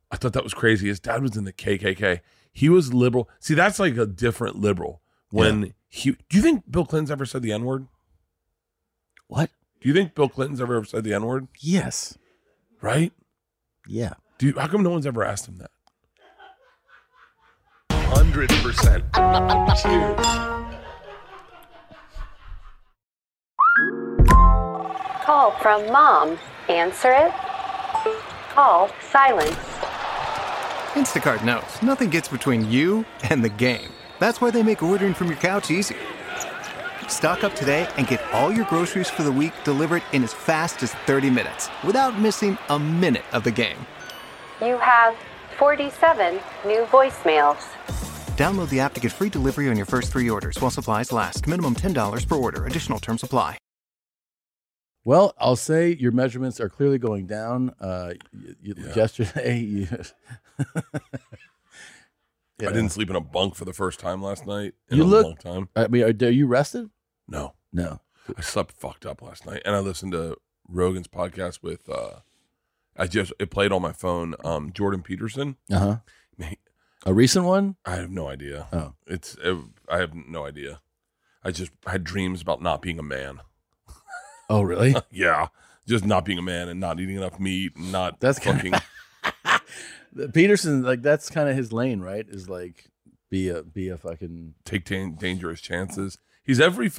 I thought that was crazy. His dad was in the KKK. He was liberal. See, that's like a different liberal. Do you think Bill Clinton's ever said the N-word? What? Do you think Bill Clinton's ever said the N-word? Yes. Right? Yeah. How come no one's ever asked him that? 100%. Cheers. Call from mom. Answer it. Call silence. Instacart knows nothing gets between you and the game. That's why they make ordering from your couch easy. Stock up today and get all your groceries for the week delivered in as fast as 30 minutes without missing a minute of the game. You have 47 new voicemails. Download the app to get free delivery on your first 3 orders while supplies last. Minimum $10 per order. Additional terms apply. Well, I'll say your measurements are clearly going down. Yesterday, I didn't sleep in a bunk for the first time last night in a long time. I mean, are you rested? No. I slept fucked up last night, and I listened to Rogan's podcast with. It played on my phone. Jordan Peterson. A recent one? I have no idea. Oh, I have no idea. I had dreams about not being a man. Oh, really? Yeah, just not being a man and not eating enough meat and not. That's fucking. Peterson, like that's kind of his lane, right? Is like be a fucking take dangerous chances. He's every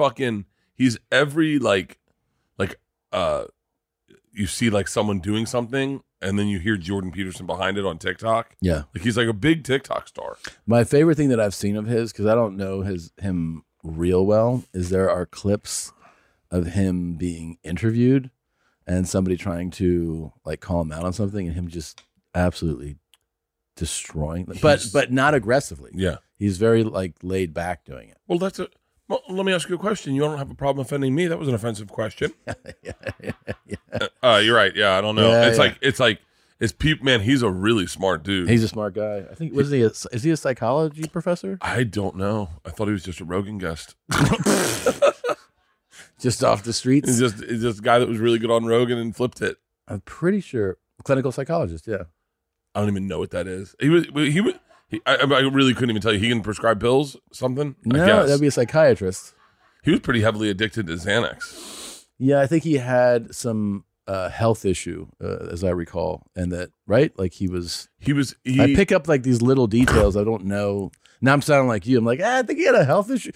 you see like someone doing something and then you hear Jordan Peterson behind it on TikTok. Yeah, like he's like a big TikTok star. My favorite thing that I've seen of his, because I don't know him real well, is there are clips of him being interviewed and somebody trying to like call him out on something and him just absolutely destroying them. But not aggressively. Yeah. He's very like laid back doing it. Well, let me ask you a question. You don't have a problem offending me. That was an offensive question. You're right. Yeah, I don't know. It's people, man, he's a really smart dude. He's a smart guy. I think is he a psychology professor? I don't know. I thought he was just a Rogan guest. Just off the streets? He's just a guy that was really good on Rogan and flipped it. I'm pretty sure. Clinical psychologist, yeah. I don't even know what that is. I really couldn't even tell you. He can prescribe pills, something? No, that'd be a psychiatrist. He was pretty heavily addicted to Xanax. Yeah, I think he had some health issue, as I recall. And that, right? Like I pick up like these little details I don't know. Now I'm sounding like you. I'm like, I think he had a health issue.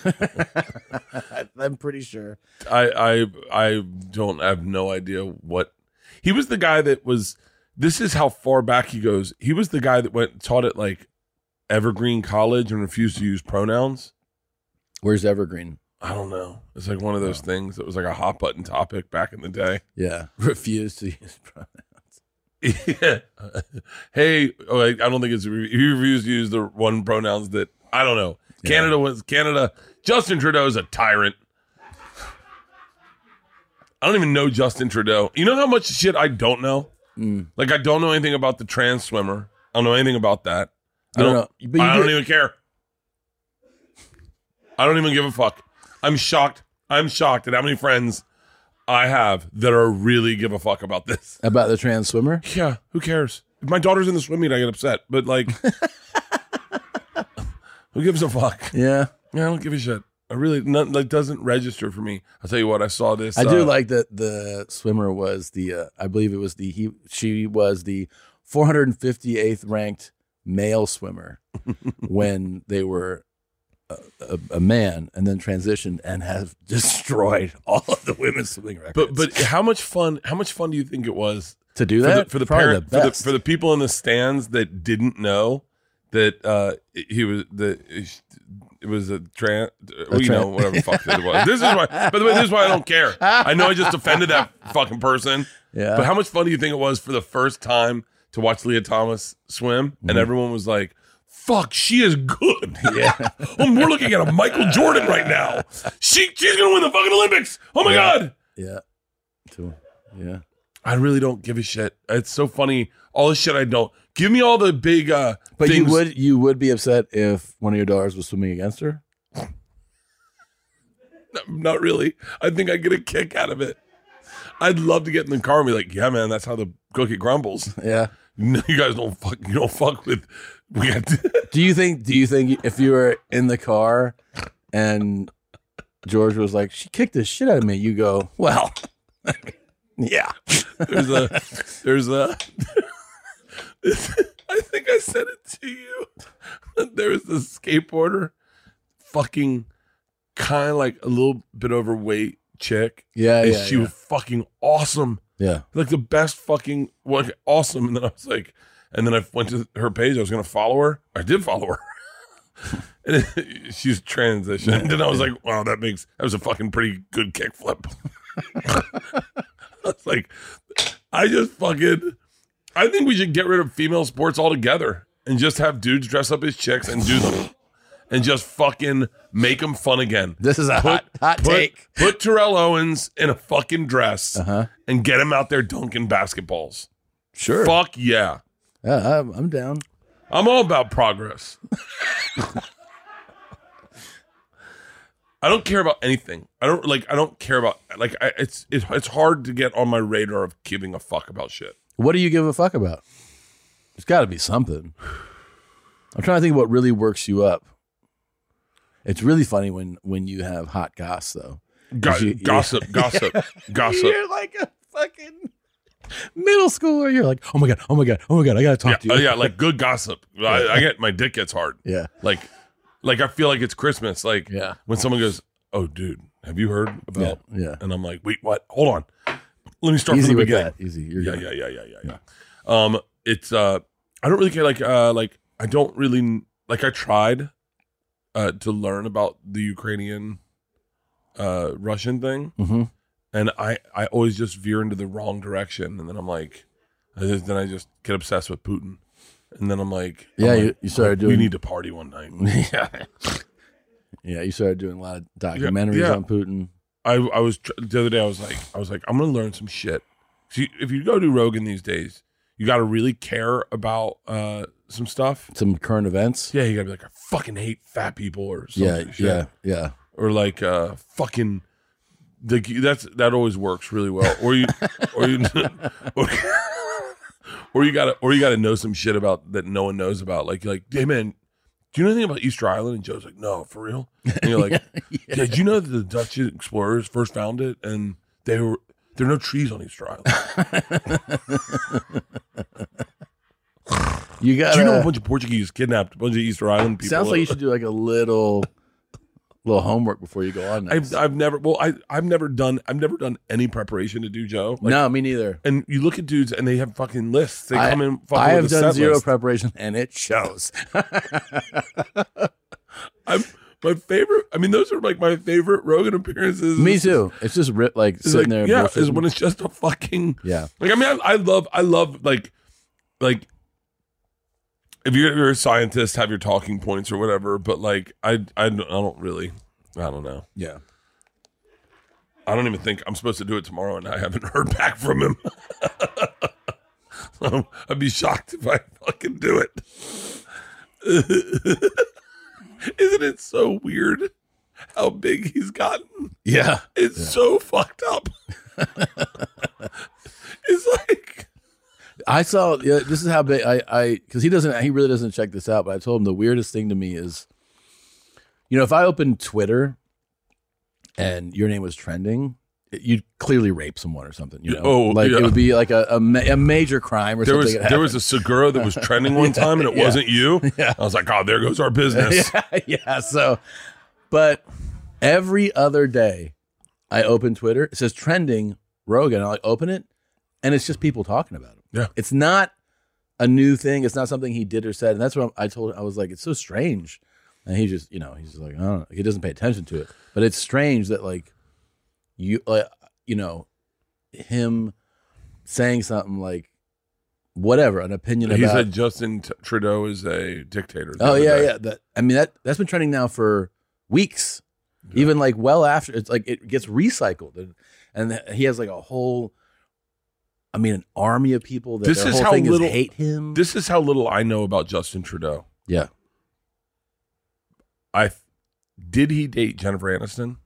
I'm pretty sure. I have no idea what. He was the guy that was. This is how far back he goes. He was the guy that taught at like Evergreen College and refused to use pronouns. Where's Evergreen? I don't know. It's like one of those things that was like a hot button topic back in the day. Yeah, refused to use pronouns. Yeah. Hey, I don't think he refused to use the one pronouns that I don't know. Yeah. Canada. Justin Trudeau is a tyrant. I don't even know Justin Trudeau. You know how much shit I don't know? Like I don't know anything about the trans swimmer. I don't know anything about that. I don't even care. I don't even give a fuck. I'm shocked at how many friends I have that are really give a fuck about this. About the trans swimmer? Yeah, who cares? If my daughter's in the swim meet, I get upset. But like, who gives a fuck? Yeah. I don't give a shit. I really, doesn't register for me. I'll tell you what, I saw this. I do like that the swimmer was I believe it was she was the 458th ranked male swimmer when they were a man and then transitioned and have destroyed all of the women's swimming records. But how much fun do you think it was to do that for the parent, for the people in the stands that didn't know that it was a trans, whatever the fuck it was. This is why, by the way, this is why I don't care. I know I just offended that fucking person. Yeah. But how much fun do you think it was for the first time to watch Leah Thomas swim? And everyone was like, fuck, she is good. Yeah. We're looking at a Michael Jordan right now. She's going to win the fucking Olympics. Oh my God. Yeah. Yeah. I really don't give a shit. It's so funny. All this shit I don't. Give me all the big But things. you would be upset if one of your daughters was swimming against her? No, not really. I think I get a kick out of it. I'd love to get in the car and be like, yeah, man, that's how the cookie crumbles. Yeah. No, you guys don't fuck. You don't fuck with. We got. Do you think if you were in the car and George was like, she kicked the shit out of me, you go, well, yeah. There's a. I think I said it to you. There was this skateboarder, fucking kind of like a little bit overweight chick. Yeah, and yeah. she was fucking awesome. Yeah. Like the best fucking awesome. And then I was like, and then I went to her page. I was going to follow her. I did follow her. And she's transitioned. And I was like, wow, that was a fucking pretty good kickflip. I was like, I think we should get rid of female sports altogether and just have dudes dress up as chicks and do them. And just fucking make them fun again. This is a hot take. Put Terrell Owens in a fucking dress and get him out there dunking basketballs. Sure. Fuck yeah. Yeah, I'm down. I'm all about progress. I don't care about anything. I don't care about it's hard to get on my radar of giving a fuck about shit. What do you give a fuck about? There's got to be something. I'm trying to think of what really works you up. It's really funny when you have hot goss though. Gossip. You're like a fucking middle schooler. You're like, oh my god, I gotta talk to you. Yeah, like good gossip. I get my dick gets hard. Yeah, like I feel like it's Christmas. Like when someone goes, "Oh, dude, have you heard about?" Yeah. And I'm like, "Wait, what? Hold on. Let me start Easy from the with beginning." that. Easy. You're good. Yeah. It's I don't really care. Like I don't really like. I tried to learn about the Ukrainian Russian thing, and I always just veer into the wrong direction, and then I'm like, then I just get obsessed with Putin, and then I'm like, you started doing. We need to party one night. Yeah, you started doing a lot of documentaries on Putin. I was the other day. I was like, I'm gonna learn some shit. See, if you go do Rogan these days, you got to really care about some stuff, some current events. Yeah, you got to be like, I fucking hate fat people or something. Yeah. Or like fucking. That always works really well. Or you gotta know some shit about that no one knows about. Like, hey man, do you know anything about Easter Island? And Joe's like, no, for real. And you're like, yeah. Did you know that the Dutch explorers first found it and there are no trees on Easter Island? Do you know a bunch of Portuguese kidnapped a bunch of Easter Island people? Sounds like you should do like a little homework before you go on next. I've never done any preparation to do Joe. Like, no, me neither. And you look at dudes and they have fucking lists. They come in. I have done zero list. preparation and it shows. My favorite. I mean, those are like my favorite Rogan appearances. Me too. It's just sitting there. Yeah, is when it's just a fucking yeah. Like I mean, I love like if you're a scientist, have your talking points or whatever. But like I don't really. I don't know. Yeah. I don't even think I'm supposed to do it tomorrow, and I haven't heard back from him. So I'd be shocked if I fucking do it. Isn't it so weird how big he's gotten? Yeah. It's so fucked up. It's like I saw. Yeah, this is how big because he really doesn't check this out. But I told him the weirdest thing to me is, if I opened Twitter and your name was trending, you'd clearly rape someone or something. It would be like a major crime or something. There was a Segura that was trending one time and it wasn't you. Yeah. I was like, oh, there goes our business. Yeah. So, but every other day I open Twitter, it says trending Rogan. I open it and it's just people talking about him. Yeah. It's not a new thing. It's not something he did or said. And that's what I told him. I was like, it's so strange. And he just, he's just like, I don't know. He doesn't pay attention to it. But it's strange that him saying something like, whatever, an opinion about. He said Justin Trudeau is a dictator. Oh yeah. That's been trending now for weeks, even like well after. It's like it gets recycled, and he has like a whole. An army of people that this their is whole how thing little is hate him. This is how little I know about Justin Trudeau. Yeah. Did he date Jennifer Aniston?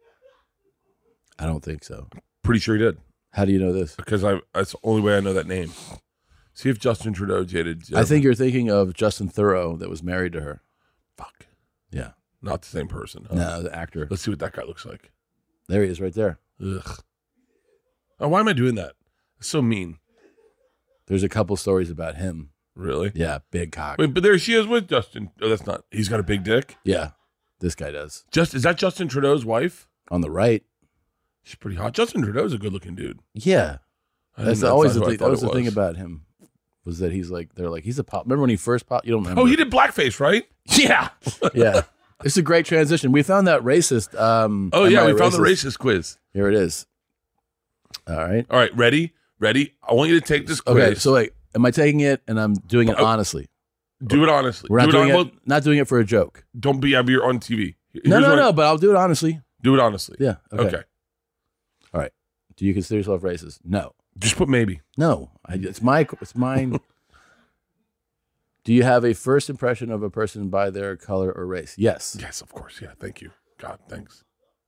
I don't think so. Pretty sure he did. How do you know this? Because that's the only way I know that name. See if Justin Trudeau dated. I think you're thinking of Justin Theroux that was married to her. Fuck. Yeah. Not the same person. Huh? No, the actor. Let's see what that guy looks like. There he is right there. Ugh. Oh, why am I doing that? It's so mean. There's a couple stories about him. Really? Yeah, big cock. Wait, but there she is with Justin. Oh, that's not. He's got a big dick. Yeah, this guy does. Is that Justin Trudeau's wife? On the right. She's pretty hot. Justin Trudeau's a good looking dude. Yeah. That's Always the thing. That was the thing about him, was that he's like, they're like, he's a pop. Remember when he first popped? You don't remember? Oh, he did blackface, right? Yeah. Yeah. It's a great transition. We found that racist. Oh, yeah. We found the racist quiz. Here it is. All right. All right. Ready? I want you to take this quiz. Okay. So, like, am I taking it and I'm doing it honestly? Do it honestly. We're not doing it, not doing it for a joke. Don't be you're on TV. No, but I'll do it honestly. Do it honestly. Yeah. Okay. All right. Do you consider yourself racist? No. Just put maybe. No. It's mine. Do you have a first impression of a person by their color or race? Yes. Yes, of course. Yeah. Thank you. God, thanks.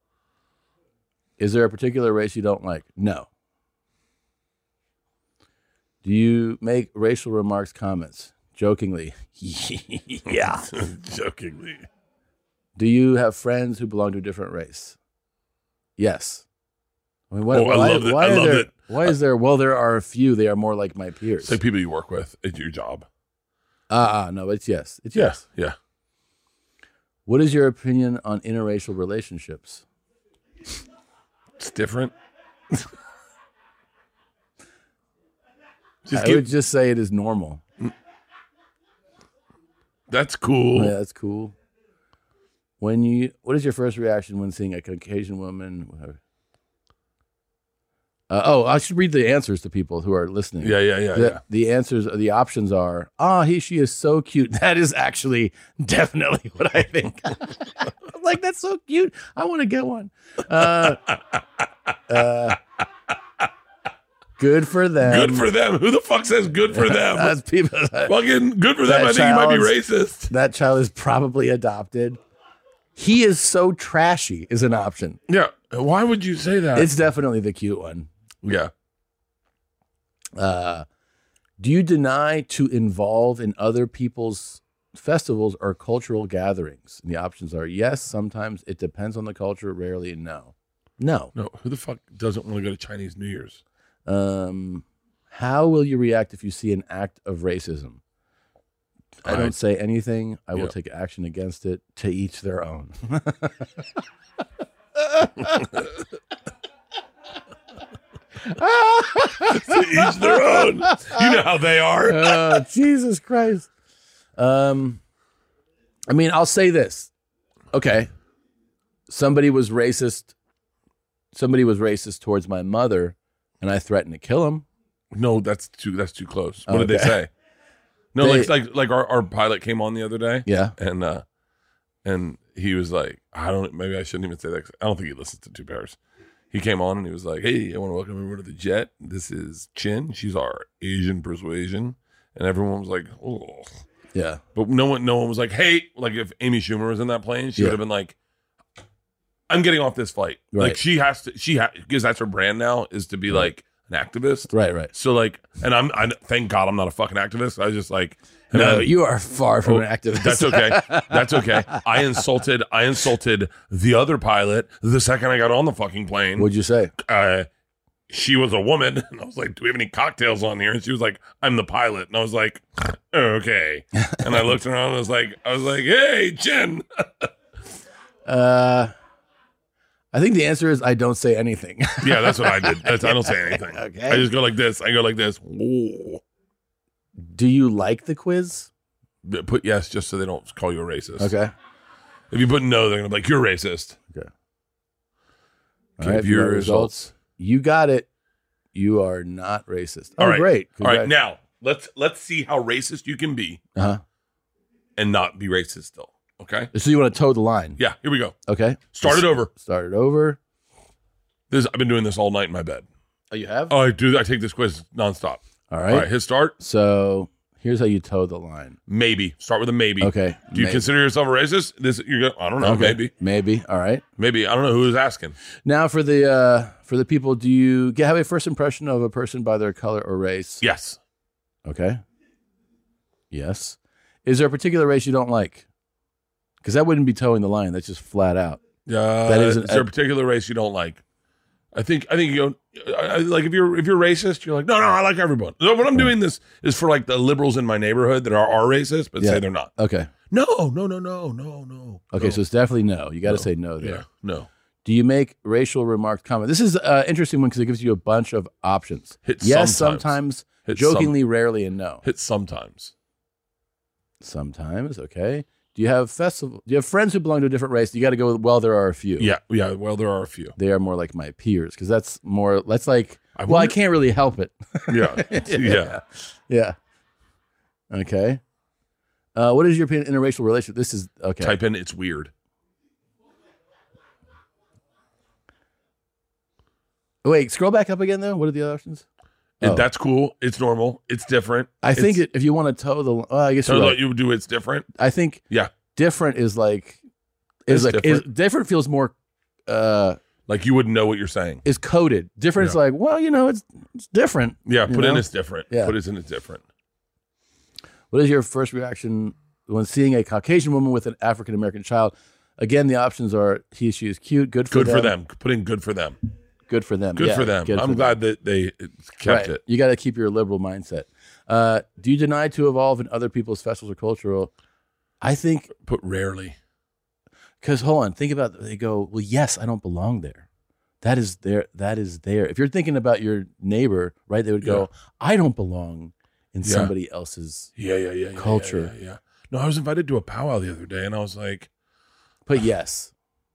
Is there a particular race you don't like? No. Do you make racial remarks, comments? Jokingly. Yeah. Jokingly. Do you have friends who belong to a different race? Yes. I mean, I love it. Why is there? Well, there are a few. They are more like my peers. It's like people you work with at your job. No, it's yes. It's yes. Yeah. What is your opinion on interracial relationships? It's different. I would just say it is normal. That's cool. Yeah, that's cool. What is your first reaction when seeing a Caucasian woman? Whatever. I should read the answers to people who are listening. Yeah. The answers, the options are, she is so cute. That is actually definitely what I think. I'm like, that's so cute. I want to get one. Good for them. Good for them. Who the fuck says good for them? That's people. Fucking good for them. I think you might be racist. That child is probably adopted. He is so trashy is an option. Yeah. Why would you say that? It's definitely the cute one. Yeah. Do you deny to involve in other people's festivals or cultural gatherings? And the options are yes, sometimes, it depends on the culture, rarely, no. No. Who the fuck doesn't want to go to Chinese New Year's? How will you react if you see an act of racism? I don't say anything. I will take action against it. To each their own. To each their own. You know how they are. Jesus Christ. I mean, I'll say this. Okay. Somebody was racist towards my mother, and I threatened to kill him. No, that's too close. What did they say? No, like our pilot came on the other day. Yeah. And he was like, maybe I shouldn't even say that 'cause I don't think he listens to Two Bears. He came on and he was like, hey, I want to welcome everyone to the jet. This is Chin. She's our Asian persuasion. And everyone was like, oh. Yeah. But no one was like, hey, like if Amy Schumer was in that plane, she would have been like, I'm getting off this flight. Right. Like she has because that's her brand now is to be like an activist. Right. So like, and I thank God I'm not a fucking activist. I was just like, no, you are far from an activist. That's okay. That's okay. I insulted the other pilot the second I got on the fucking plane. What'd you say? She was a woman, and I was like, "Do we have any cocktails on here?" And she was like, "I'm the pilot," and I was like, "Okay." And I looked around, and I was like, "Hey, Jen." I think the answer is I don't say anything. Yeah, that's what I did. I don't say anything. Okay. I just go like this. I go like this. Whoa. Do you like the quiz? Put yes, just so they don't call you a racist. Okay. If you put no, they're gonna be like, "You're racist." Okay. All right, your results. You got it. You are not racist. Oh, all right. Great. All right, now let's see how racist you can be and not be racist still. Okay. So you want to toe the line? Yeah. Here we go. Okay. Start it over. I've been doing this all night in my bed. Oh, you have? Oh, I do. I take this quiz nonstop. All right. All right. Hit start. So here's how you toe the line. Maybe. Start with a maybe. Okay. Do you consider yourself a racist? I don't know. Okay. Maybe. All right. Maybe. I don't know who is asking. Now for the people, do you have a first impression of a person by their color or race? Yes. Okay. Yes. Is there a particular race you don't like? Because that wouldn't be towing the line. That's just flat out. That is there a particular race you don't like? I think you like if you're racist, you're like, no, I like everyone. So what I'm doing this is for like the liberals in my neighborhood that are racist, but say they're not. Okay. No. Okay, so it's definitely no. You got to say no there. Yeah, no. Do you make racial remarks, comment? This is an interesting one because it gives you a bunch of options. Hit yes, sometimes. Hit jokingly, rarely, and no. Hit sometimes. Sometimes, okay. Do you have friends who belong to a different race? You got to go with, well, there are a few. Yeah. Well, there are a few. They are more like my peers because that's like, I can't really help it. Yeah. Yeah. Okay. What is your opinion in a interracial relationship? This is, okay. Type in, it's weird. Wait, scroll back up again, though. What are the other options? That's cool. It's normal. It's different. I think if you want to toe the, I guess what you would do, it's different. I think different is like, different feels more, like you wouldn't know what you're saying. Is coded. Different is like, well, it's different. Yeah, put in it's different. Yeah. Put it in it's different. What is your first reaction when seeing a Caucasian woman with an African American child? Again, the options are he, she is cute, good for them. Put in good for them. Good for them. Good for them. I'm glad that they kept it. You got to keep your liberal mindset. Do you deny to evolve in other people's festivals or cultural? I think. Put rarely. Because hold on, think about. They go, well, yes, I don't belong there. That is there. If you're thinking about your neighbor, right? They would go, I don't belong in somebody else's culture. Yeah. No, I was invited to a powwow the other day, and I was like, but yes.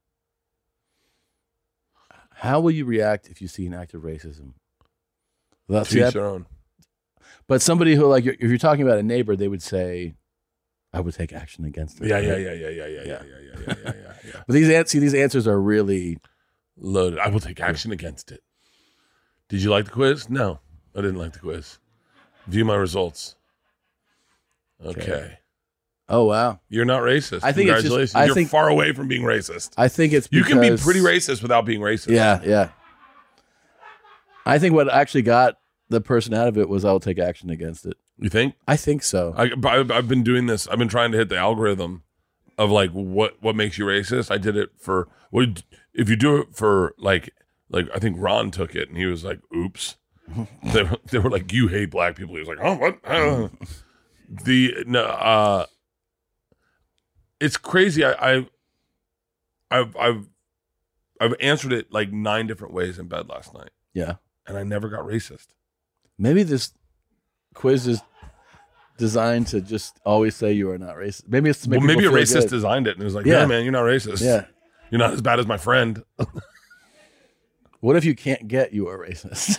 How will you react if you see an act of racism? To each their own. But somebody who, like, if you're talking about a neighbor, they would say, I would take action against it. Yeah. But these answers are really loaded. I will take action against it. Did you like the quiz? No, I didn't like the quiz. View my results. Okay. Oh, wow. You're not racist. I think Congratulations. You're far away from being racist. I think it's because... You can be pretty racist without being racist. Yeah. I think what actually got the person out of it was I'll take action against it. You think? I think so. I've been doing this. I've been trying to hit the algorithm of like what makes you racist. I did it for... if you do it for like I think Ron took it and he was like, oops. They were like, you hate black people. He was like, oh, what? It's crazy. I've answered it like 9 different ways in bed last night. Yeah. And I never got racist. Maybe this quiz is designed to just always say you are not racist. Maybe it's to make maybe a racist good. Designed it and it was like, yeah, man, you're not racist. Yeah. You're not as bad as my friend. What if you can't get you are racist?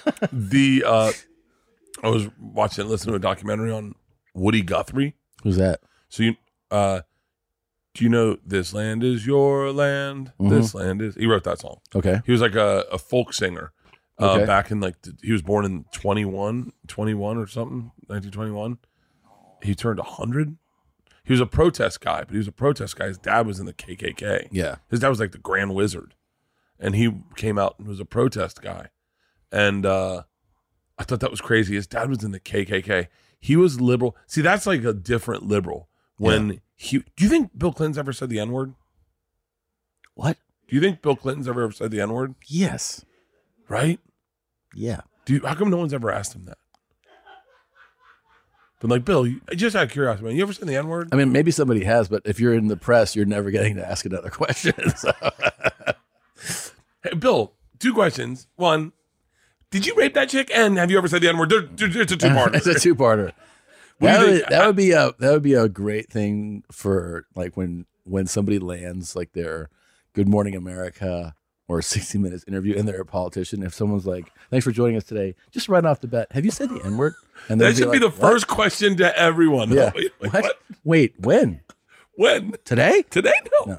I was listening to a documentary on Woody Guthrie. Who's that? So do you know "This Land Is Your Land"? Mm-hmm. This land is. He wrote that song. Okay. He was like a folk singer. Back in he was born in 21 or something, 1921. He turned 100. He was a protest guy, but he was a protest guy. His dad was in the KKK. Yeah. His dad was like the Grand Wizard, and he came out and was a protest guy. And I thought that was crazy. His dad was in the KKK. He was liberal. See, that's like a different liberal. Do you think Bill Clinton's ever said the N-word? What? Do you think Bill Clinton's ever said the N-word? Yes. Right? Yeah. How come no one's ever asked him that? But like, Bill, just out of curiosity, man, you ever said the N-word? I mean, maybe somebody has, but if you're in the press, you're never getting to ask another question. So. Hey, Bill, 2 questions. 1, did you rape that chick? And have you ever said the N-word? It's a 2-parter. It's a 2-parter. That would be a great thing for like when somebody lands like their Good Morning America or 60 Minutes interview and they're a politician. If someone's like, "Thanks for joining us today," just right off the bat, have you said the N-word? And that should be the first question to everyone. Yeah. Like, what? Wait, when? When? Today? Today? No.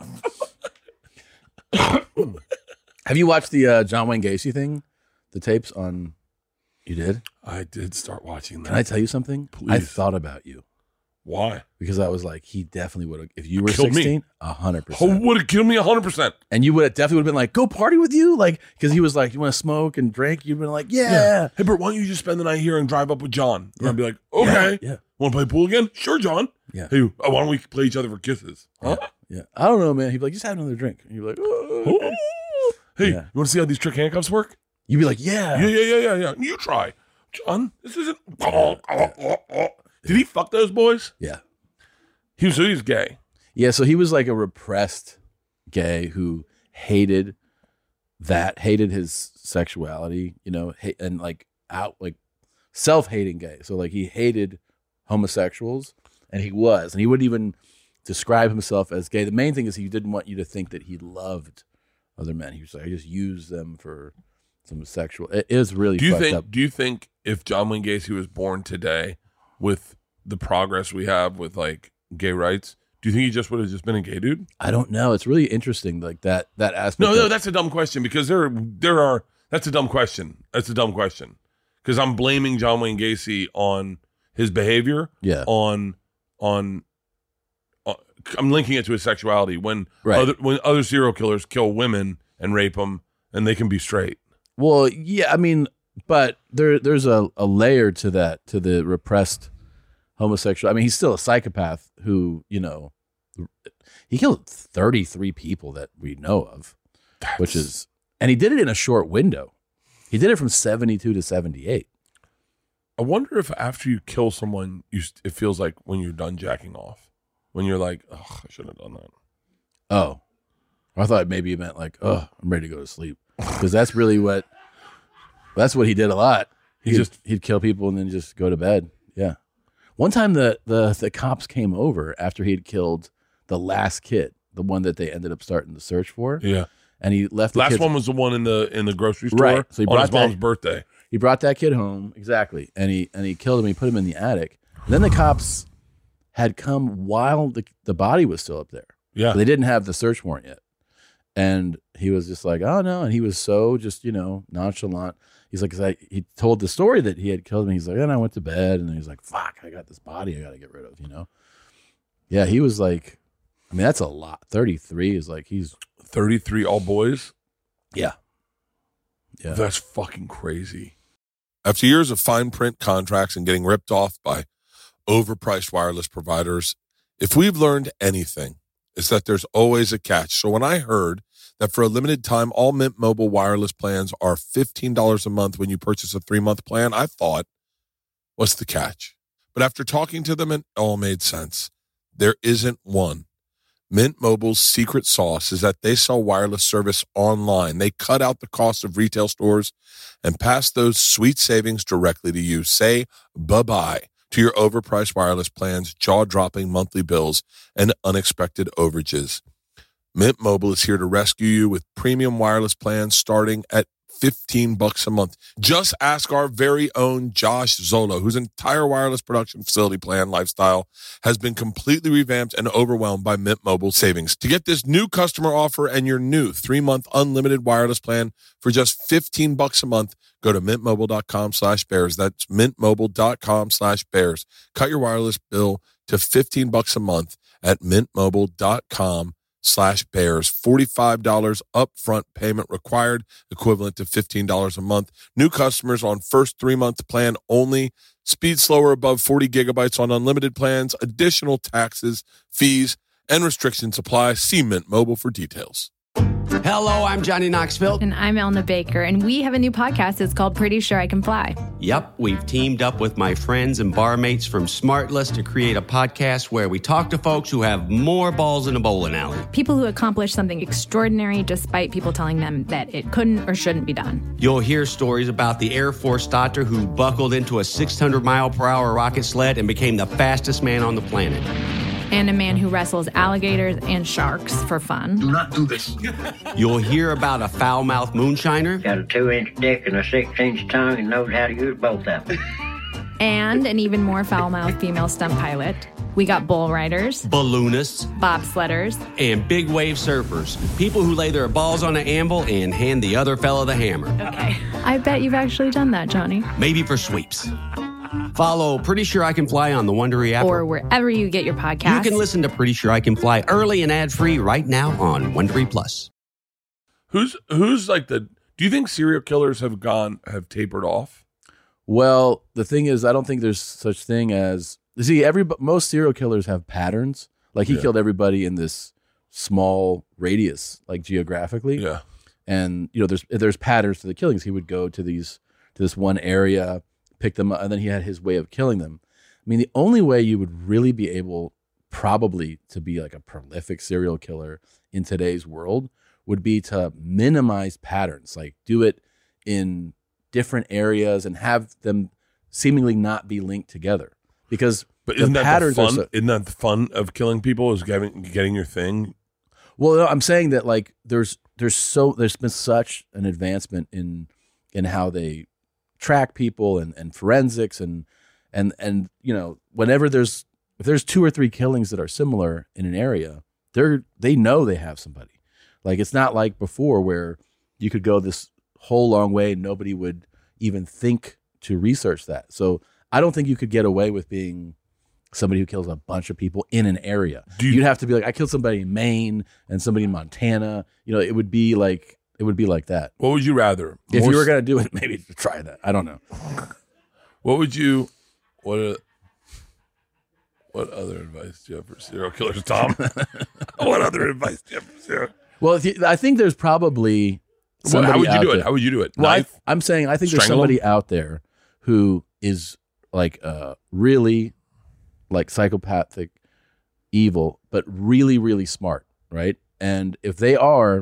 Have you watched the John Wayne Gacy thing? The tapes on. You did? I did start watching that. Can I tell you something? Please. I thought about you. Why? Because I was like, he definitely would have. If you were Killed me. 16, 100%. Who would have killed me 100%? And you would definitely would have been like, go party with you, like because he was like, you want to smoke and drink? You'd been like, yeah. Hey, Bert, why don't you just spend the night here and drive up with John? And I'd be like, okay. Yeah. Want to play pool again? Sure, John. Yeah. Hey, why don't we play each other for kisses? Huh? Yeah. I don't know, man. He'd be like, just have another drink. And you'd be like, oh. Hey, Yeah. you want to see how these trick handcuffs work? You'd be like, yeah. Yeah. You try. John, this isn't. Did he fuck those boys? Yeah. He was gay. Yeah, so he was like a repressed gay who hated his sexuality, and like self-hating gay. So like he hated homosexuals, and he wouldn't even describe himself as gay. The main thing is he didn't want you to think that he loved other men. He was like, I just used them for some sexual. It is really fucked up. Do you think if John Wayne Gacy was born today with the progress we have with like gay rights, do you think he just would have just been a gay dude? I don't know. It's really interesting, like that aspect. No, that's a dumb question because there are. That's a dumb question. That's a dumb question because I'm blaming John Wayne Gacy on his behavior. Yeah. I'm linking it to his sexuality when other serial killers kill women and rape them and they can be straight. Well, yeah, I mean, but there's a layer to that, to the repressed homosexual. I mean, he's still a psychopath who, he killed 33 people that we know of, and he did it in a short window. He did it from 72 to 78. I wonder if after you kill someone, it feels like when you're done jacking off, when you're like, oh, I shouldn't have done that. Oh, I thought maybe you meant like, oh, I'm ready to go to sleep. Because that's what he did a lot. He'd kill people and then just go to bed. Yeah. One time the cops came over after he'd killed the last kid, the one that they ended up starting the search for. Yeah. And he left the last one was the one in the grocery store, right. So he on his mom's birthday. He brought that kid home, exactly. And he killed him, he put him in the attic. And then the cops had come while the body was still up there. Yeah. So they didn't have the search warrant yet. And he was just like, oh no. And he was so just, nonchalant. He's like, he told the story that he had killed him. He's like, and I went to bed. And then he's like, fuck, I got this body I got to get rid of, Yeah, he was like, I mean, that's a lot. 33 is like, he's 33 all boys? Yeah. Yeah. That's fucking crazy. After years of fine print contracts and getting ripped off by overpriced wireless providers, if we've learned anything, it's that there's always a catch. So when I heard that for a limited time, all Mint Mobile wireless plans are $15 a month when you purchase a 3-month plan, I thought, what's the catch? But after talking to them, it all made sense. There isn't one. Mint Mobile's secret sauce is that they sell wireless service online. They cut out the cost of retail stores and pass those sweet savings directly to you. Say bye-bye to your overpriced wireless plans, jaw-dropping monthly bills, and unexpected overages. Mint Mobile is here to rescue you with premium wireless plans starting at $15 a month. Just ask our very own Josh Zolo, whose entire wireless production facility plan lifestyle has been completely revamped and overwhelmed by Mint Mobile savings. To get this new customer offer and your new 3-month unlimited wireless plan for just $15 a month, go to mintmobile.com/bears. That's mintmobile.com/bears. Cut your wireless bill to $15 a month at mintmobile.com/bears. $45 upfront payment required, equivalent to $15 a month. New customers on first 3-month plan only. Speed slower above 40 gigabytes on unlimited plans. Additional taxes, fees, and restrictions apply. See Mint Mobile for details. Hello, I'm Johnny Knoxville. And I'm Elna Baker, and we have a new podcast. It's called Pretty Sure I Can Fly. Yep, we've teamed up with my friends and barmates from Smartless to create a podcast where we talk to folks who have more balls in a bowling alley. People who accomplish something extraordinary despite people telling them that it couldn't or shouldn't be done. You'll hear stories about the Air Force doctor who buckled into a 600-mile-per-hour rocket sled and became the fastest man on the planet. And a man who wrestles alligators and sharks for fun. Do not do this. You'll hear about a foul-mouthed moonshiner. Got a 2-inch dick and a 6-inch tongue and knows how to use both of them. And an even more foul-mouthed female stunt pilot. We got bull riders, balloonists, bobsledders, and big wave surfers. People who lay their balls on an anvil and hand the other fella the hammer. Okay. I bet you've actually done that, Johnny. Maybe for sweeps. Follow Pretty Sure I Can Fly on the Wondery app. Or wherever you get your podcasts. You can listen to Pretty Sure I Can Fly early and ad-free right now on Wondery Plus. Who's like do you think serial killers have tapered off? Well, the thing is, I don't think there's such thing as, most serial killers have patterns. Like he killed everybody in this small radius, like geographically. Yeah. And there's patterns to the killings. He would go to this one area, pick them up, and then he had his way of killing them. I mean, the only way you would really be able probably to be like a prolific serial killer in today's world would be to minimize patterns, like do it in different areas and have them seemingly not be linked together. Because isn't that patterns the fun? Isn't that the fun of killing people, is getting your thing? Well, no, I'm saying that like there's been such an advancement in how track people and forensics and whenever if there's 2 or 3 killings that are similar in an area, they know they have somebody. Like it's not like before where you could go this whole long way and nobody would even think to research that. So I don't think you could get away with being somebody who kills a bunch of people in an area. You'd have to be like, I killed somebody in Maine and somebody in Montana. It would be like that. What would you rather? If you were going to do it, maybe try that. I don't know. What other advice do you have for serial killers, Tom? What other advice do you have for serial? Well, I think there's probably somebody how would you do there. it? How would you do it? Well, I'm saying I think there's somebody out there who is like really like psychopathic evil, but really, really smart, right? And if they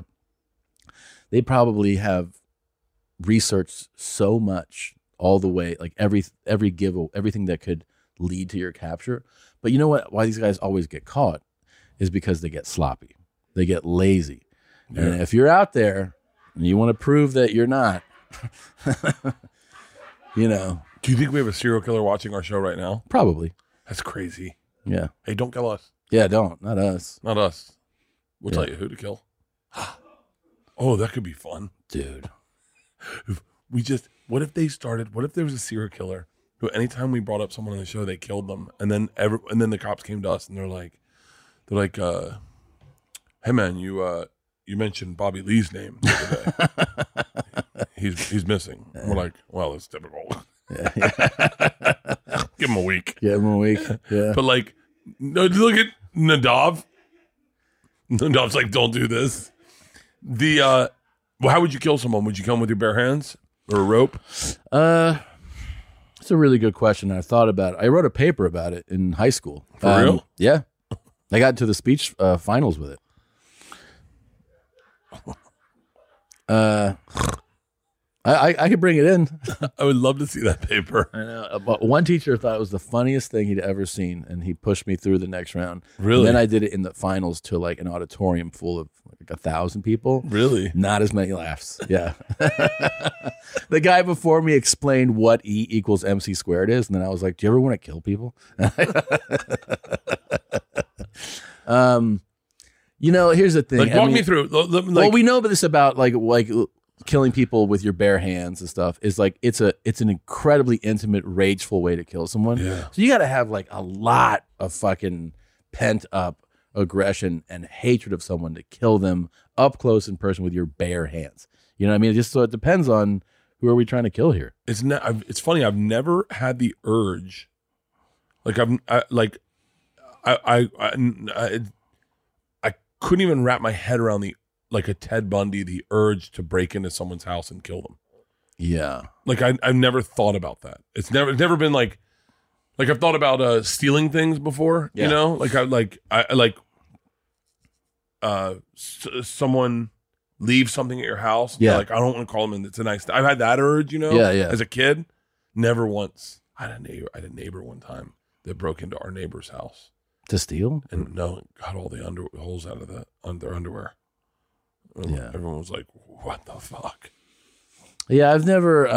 probably have researched so much all the way, like everything that could lead to your capture. But you know what? Why these guys always get caught is because they get sloppy. They get lazy. Yeah. And if you're out there and you want to prove that you're not, Do you think we have a serial killer watching our show right now? Probably. That's crazy. Yeah. Hey, don't kill us. Yeah, don't. Not us. Not us. We'll tell you who to kill. Oh, that could be fun. Dude. What if there was a serial killer who anytime we brought up someone on the show, they killed them. And then the cops came to us and they're like, hey man, you mentioned Bobby Lee's name the other day. he's missing. And we're like, well, it's typical. Give him a week. Yeah. But no, look at Nadav. Nadav's like, don't do this. How would you kill someone? Would you kill him with your bare hands or a rope? It's a really good question. I thought about it. I wrote a paper about it in high school. For real? Yeah. I got to the speech finals with it. I could bring it in. I would love to see that paper. I know. But one teacher thought it was the funniest thing he'd ever seen, and he pushed me through the next round. Really? And then I did it in the finals to like an auditorium full of like 1,000 people. Really? Not as many laughs. Yeah. The guy before me explained what E equals MC squared is, and then I was like, "Do you ever want to kill people?" Here's the thing. Walk me through. Well, we know this about like killing people with your bare hands and stuff is like it's an incredibly intimate, rageful way to kill someone. Yeah. So you got to have like a lot of fucking pent up aggression and hatred of someone to kill them up close in person with your bare hands. You know what I mean? So it depends on who are we trying to kill here. It's funny. I've never had the urge. I couldn't even wrap my head around like a Ted Bundy, the urge to break into someone's house and kill them. Yeah. Like I've never thought about that. It's never been like I've thought about stealing things before, Yeah. Someone leave something at your house. Yeah. Like I don't want to call them in. It's a nice, I've had that urge, Yeah. as a kid. Never once. I had a neighbor one time that broke into our neighbor's house. To steal? And got all the holes out of their underwear. Yeah. Everyone was like, what the fuck? Yeah, I've never,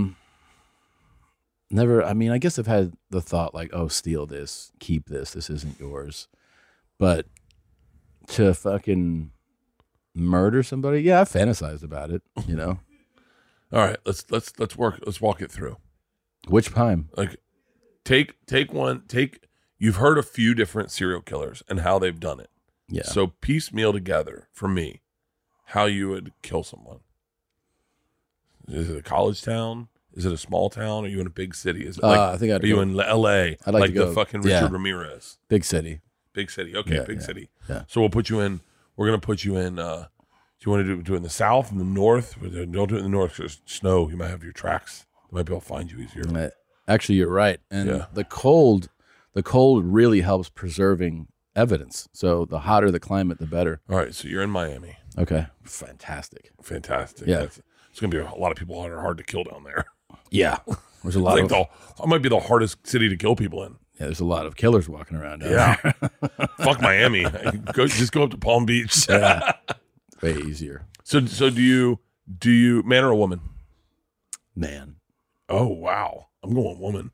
I guess I've had the thought like, oh, steal this, keep this isn't yours. But to fucking murder somebody, yeah, I've fantasized about it, All right, let's walk it through. Which time? Like Take one. You've heard a few different serial killers and how they've done it. Yeah. So piecemeal together for me, how you would kill someone. Is it a college town? Is it a small town? Are you in a big city? Is it I think are you in L.A.? I'd like to go, the fucking Richard Ramirez. Big city. Big city. Okay, Yeah, big yeah, city. yeah. So we'll put you in. We're gonna put you in. Do you want to do it in the south, in the north? Don't do it in the north because snow. You might have your tracks. They might be able to find you easier. Actually, you're right. And Yeah. the cold really helps preserving evidence. So the hotter the climate, the better. All right, so you're in Miami. Okay. Fantastic. Fantastic. Yeah. It's gonna be a lot of people that are hard to kill down there. Yeah. There's a lot Like it might be the hardest city to kill people in. Yeah, there's a lot of killers walking around down Yeah. Fuck Miami. Just go up to Palm Beach. there. Yeah. Way easier. So do you man or a woman? Man. Oh wow. I'm going woman.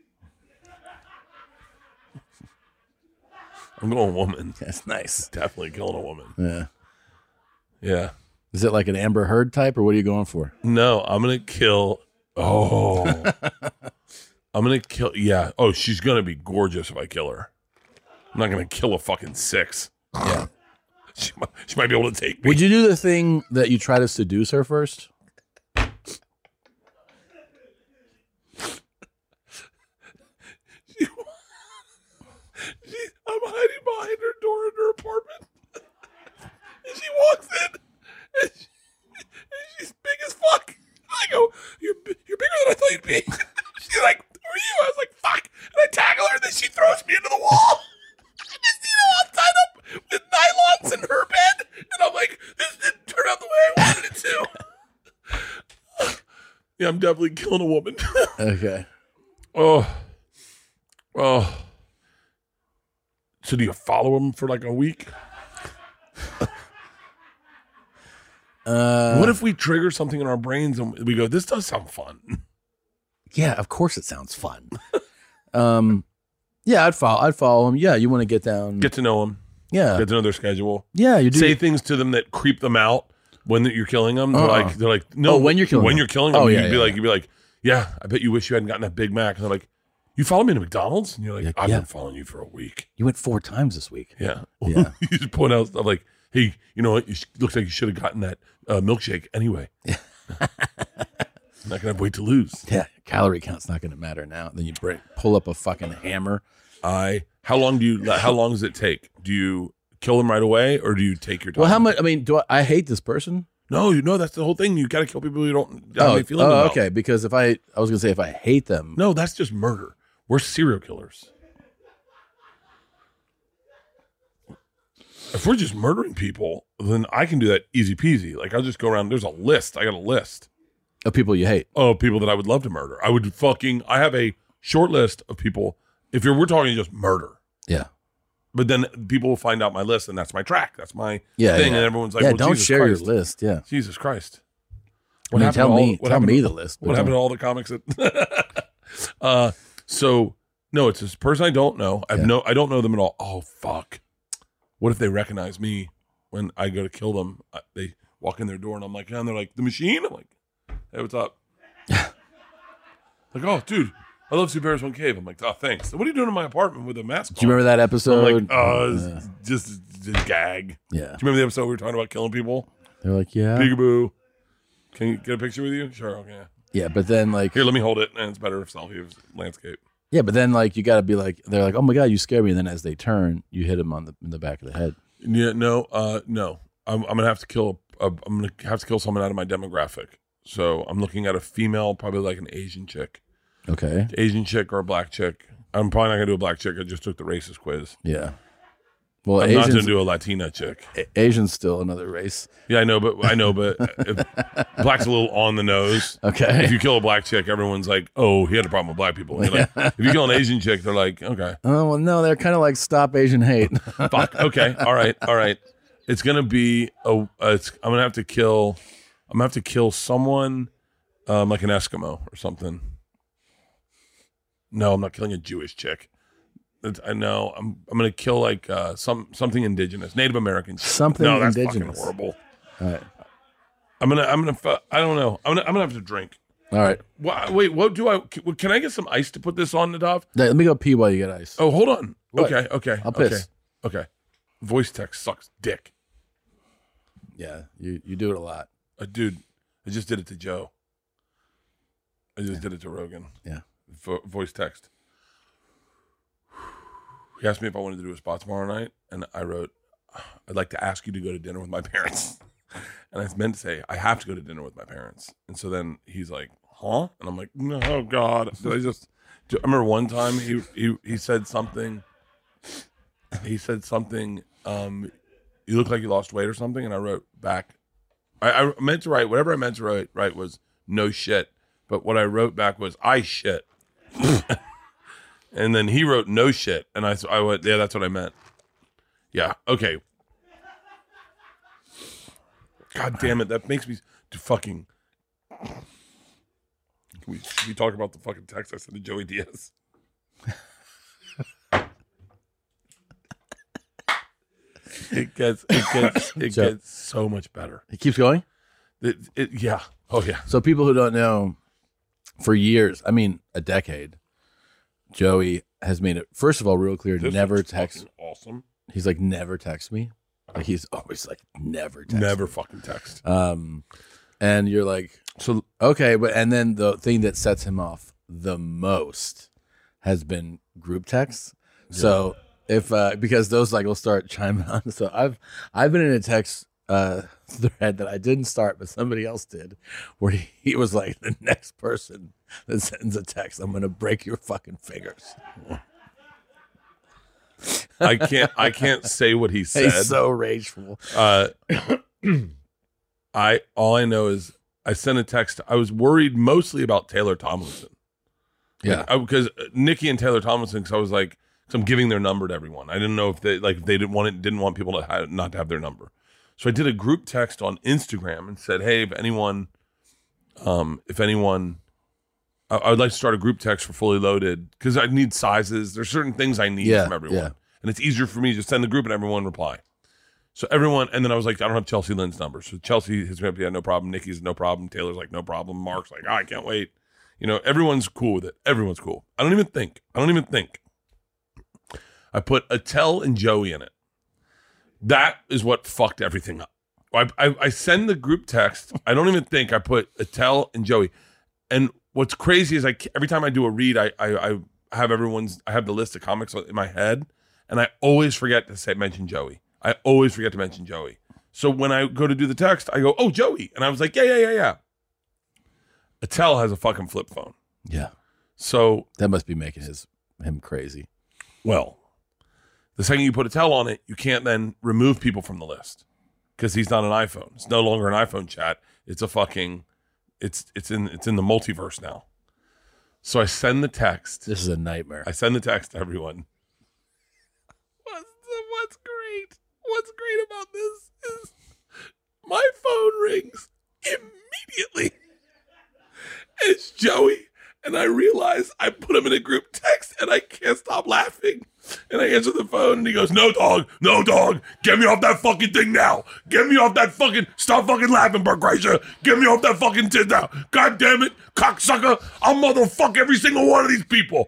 I'm going woman. That's nice. Definitely killing a woman. Yeah. Yeah. Is it like an Amber Heard type, or what are you going for? No, I'm gonna kill. Oh, I'm gonna kill. Yeah. Oh, she's gonna be gorgeous if I kill her. I'm not gonna kill a fucking 6. Yeah. She might be able to take me. Would you do the thing that you try to seduce her first? I'm hiding behind her door in her apartment. And she walks in, and she's big as fuck. I go, you're bigger than I thought you'd be. She's like, who are you? I was like, fuck. And I tackle her, and then she throws me into the wall. I just see her all tied up with nylons in her bed. And I'm like, this didn't turn out the way I wanted it to. Yeah, I'm definitely killing a woman. Okay. Oh. So do you follow him for like a week? What if we trigger something in our brains and we go, this does sound fun? Yeah, of course it sounds fun. Yeah, I'd follow him. Yeah, you want to get down. Get to know them. Yeah. Get to know their schedule. Yeah, you do. Say things to them that creep them out when you're killing them. They're like, no. Oh, when you're killing them. you're killing them, Oh, you'd yeah, be yeah. like, yeah, I bet you wish you hadn't gotten that Big Mac. And they're like, you follow me to McDonald's? And you're like, I've yeah. been following you for a week. You went 4 times this week. Yeah. Yeah. You just point out stuff like, hey, you know what? Looks like you should have gotten that milkshake anyway. I'm not going to wait to lose. Yeah, calorie count's not going to matter now. Then you pull up a fucking hammer. How long does it take? Do you kill them right away or do you take your time? Well, how much? I mean, I hate this person? No, that's the whole thing. You got to kill people you don't have any feeling about. Okay. Because I was going to say if I hate them. No, that's just murder. We're serial killers. If we're just murdering people, then I can do that easy peasy. Like I'll just go around. There's a list. I got a list Of people you hate. of people that I would love to murder. I have a short list of people. If we're talking just murder, Yeah. but then people will find out my list, and that's my track. That's my Yeah. thing, yeah. and everyone's like, yeah, well, don't Jesus share Christ. your list. Yeah. Jesus Christ. I mean, tell me the list. but What happened to don't- all the comics? So no, it's this person I don't know. I don't know them at all. Oh fuck! What if they recognize me when I go to kill them? They walk in their door and I'm like, and they're like, the machine. I'm like, hey, what's up? Like, oh, dude, I love Two Bears One Cave. I'm like, oh, thanks. What are you doing in my apartment with a mask? Do you remember that episode? I'm like, oh, it's just gag. Yeah. Do you remember the episode we were talking about killing people? They're like, yeah. Peekaboo. Can you get a picture with you? Sure. Okay. Yeah, but then like, Here, let me hold it. And it's better if selfie is landscape. yeah, but then like you got to be like, they're like, oh my god, you scared me. And then as they turn, you hit them in the back of the head. Yeah, no. I'm gonna have to kill. I'm gonna have to kill someone out of my demographic. So I'm looking at a female, probably like an Asian chick, Okay. Asian chick or a black chick. I'm probably not gonna do a black chick. I just took the racist quiz. Yeah. Well, I'm not gonna Asians, do a Latina chick. Asian's still another race. Yeah, I know, but if black's a little on the nose. Okay. If you kill a black chick, everyone's like, "Oh, he had a problem with black people." And you're like, if you kill an Asian chick, they're like, "Okay, Oh well, no, they're kind of like stop Asian hate. fuck, okay, all right." It's gonna be I'm gonna have to kill someone like an Eskimo or something. No, I'm not killing a Jewish chick. I know. I'm gonna kill like something indigenous, Native American. Chick. Something no, that's indigenous. fucking horrible. All right. I don't know. I'm gonna have to drink. All right. Wait, what do I? Can I get some ice to put this on, Nadav? Let me go pee while you get ice. Oh, hold on. What? Okay. I'll piss. Okay. Voice text sucks dick. Yeah, you do it a lot. Dude, I just did it to Joe. I just did it to Rogan. Yeah. Voice text. He asked me if I wanted to do a spot tomorrow night, and I wrote, I'd like to ask you to go to dinner with my parents. And I meant to say, I have to go to dinner with my parents. And so then he's like, huh? And I'm like, no, God. I remember one time he said something. He said something, you look like you lost weight or something. And I wrote back, I meant to write, whatever I meant to write was no shit. But what I wrote back was, I shit. And then he wrote no shit. And I went, yeah, that's what I meant. Yeah, okay. God damn it, that makes me fucking... Should we talk about the fucking text I sent to Joey Diaz? It gets so much better. It keeps going? Yeah. Oh, yeah. So people who don't know, for years, I mean, a decade, Joey has made it, first of all, real clear, This never looks text. fucking awesome. He's like, never text me. Like, he's always like, never text Never me. fucking text. And you're like, So okay, and then the thing that sets him off the most has been group texts. So if because those like will start chiming on. So I've been in a text thread that I didn't start, but somebody else did, where he was like, the next person that sends a text, I'm gonna break your fucking fingers. I can't say what he said. He's so rageful. All I know is I sent a text. I was worried mostly about Taylor Tomlinson. Yeah. Because Nikki and Taylor Tomlinson, because I was like, because I'm giving their number to everyone. I didn't know if they didn't want people to not to have their number. So I did a group text on Instagram and said, hey, if anyone, I would like to start a group text for Fully Loaded because I need sizes. There's certain things I need from everyone. Yeah. And it's easier for me to just send the group and everyone reply. So everyone, and then I was like, I don't have Chelsea Lynn's number. So Chelsea has been, yeah, no problem. Nikki's no problem. Taylor's like, no problem. Mark's like, I can't wait. You know, everyone's cool with it. Everyone's cool. I don't even think. I put Attell and Joey in it. That is what fucked everything up. I send the group text. I don't even think. I put Attell and Joey. And what's crazy is every time I do a read, I have I have the list of comics in my head, and I always forget to mention Joey. I always forget to mention Joey. So when I go to do the text, I go, oh, Joey. And I was like, yeah. Attell has a fucking flip phone. Yeah. So that must be making him crazy. Well, the second you put Attell on it, you can't then remove people from the list because he's not an iPhone. It's no longer an iPhone chat. It's a fucking, it's in the multiverse now. So I send the text. This is a nightmare. I send the text to everyone. What's great about this is my phone rings immediately. It's Joey. And I realize I put him in a group text and I can't stop laughing. And I answer the phone and he goes, no, dog. Get me off that fucking thing now. Stop fucking laughing, Bert Kreischer. Get me off that fucking thing now. God damn it, cocksucker. I'll motherfuck every single one of these people.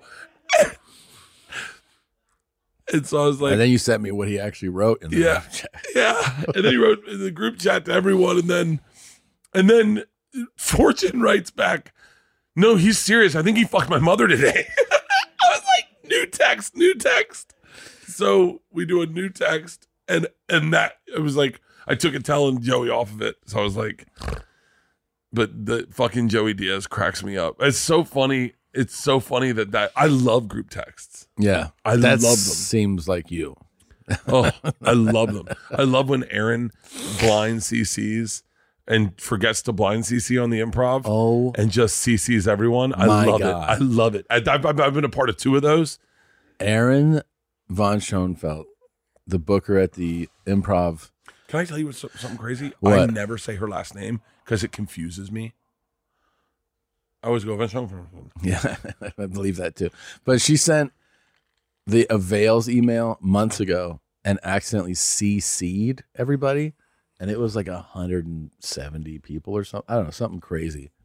And so I was like, and then you sent me what he actually wrote in the group chat. Yeah. And then he wrote in the group chat to everyone. And then Fortune writes back, no, he's serious. I think he fucked my mother today. I was like, new text. So we do a new text. And that, it was like, I took Attell and Joey off of it. So I was like, but the fucking Joey Diaz cracks me up. It's so funny. It's so funny that I love group texts. Yeah. I love them. Seems like you. Oh, I love them. I love when Aaron blind CCs and forgets to blind CC on the improv. Oh, and just CCs everyone. I love it. I've been a part of two of those. Aaron Von Schoenfeld, the booker at the improv. Can I tell you something crazy? What? I never say her last name because it confuses me. I always go Von Schoenfeld. Yeah, I believe that too. But she sent the Avails email months ago and accidentally CC'd everybody. And it was like 170 people or something. I don't know, something crazy.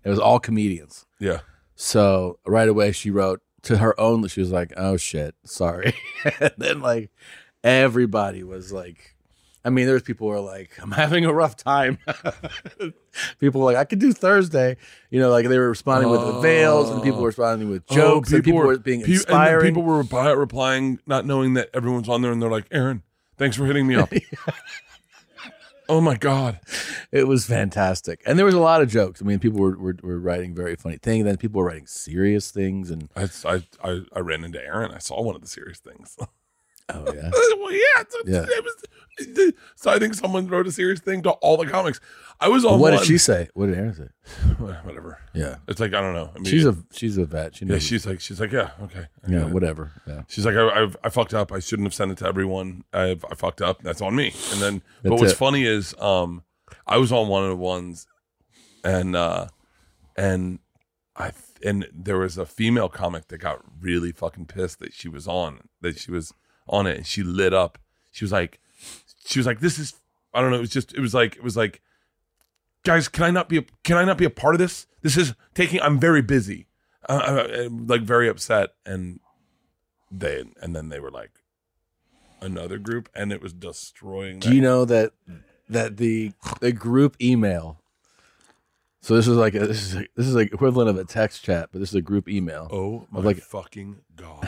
It was all comedians. Yeah. So right away she wrote to her own. She was like, "Oh shit, sorry." And then like everybody was like, I mean, there's people who are like, "I'm having a rough time." People were like, "I could do Thursday." You know, like they were responding with the veils, and people were responding with jokes, and people were being inspiring. And people were replying, not knowing that everyone's on there, and they're like, "Aaron, thanks for hitting me up." Oh my God. It was fantastic. And there was a lot of jokes. I mean, people were writing very funny things, and then people were writing serious things. And I ran into Aaron. I saw one of the serious things. Oh yeah. Well, yeah. So I think someone wrote a serious thing to all the comics. I was on. What did she say? What did Aaron say? Whatever. Yeah. It's like, I don't know. I mean, she's a vet. She knows. She's like, yeah, okay. Yeah, whatever. Yeah. She's like, I fucked up. I shouldn't have sent it to everyone. I fucked up. That's on me. And then, but what's funny is, I was on one of the ones, and there was a female comic that got really fucking pissed that she was on it, and she lit up. She was like, this is, I don't know. It was like, guys, can I not be a part of this? This is I'm very busy. I'm like very upset. And then they were like another group, and it was destroying. Do you know that the group email? So this is like equivalent of a text chat, but this is a group email. Oh my fucking God.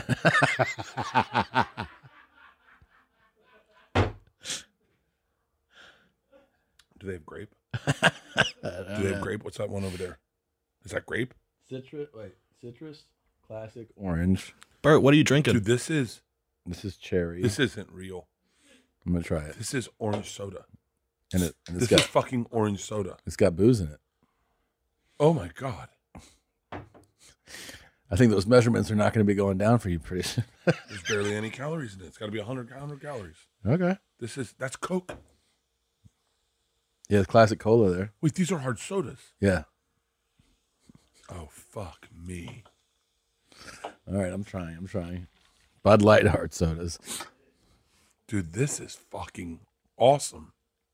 Do they have grape? Do they have grape? What's that one over there? Is that grape? Citrus, classic, orange. Bert, what are you drinking? Dude, this is cherry. This isn't real. I'm gonna try it. This is orange soda. And this is fucking orange soda. It's got booze in it. Oh my God. I think those measurements are not going to be going down for you pretty soon. There's barely any calories in it. It's got to be 100 calories. Okay. That's Coke. Yeah, the classic cola there. Wait, these are hard sodas. Yeah. Oh, fuck me. All right, I'm trying. Bud Light hard sodas. Dude, this is fucking awesome.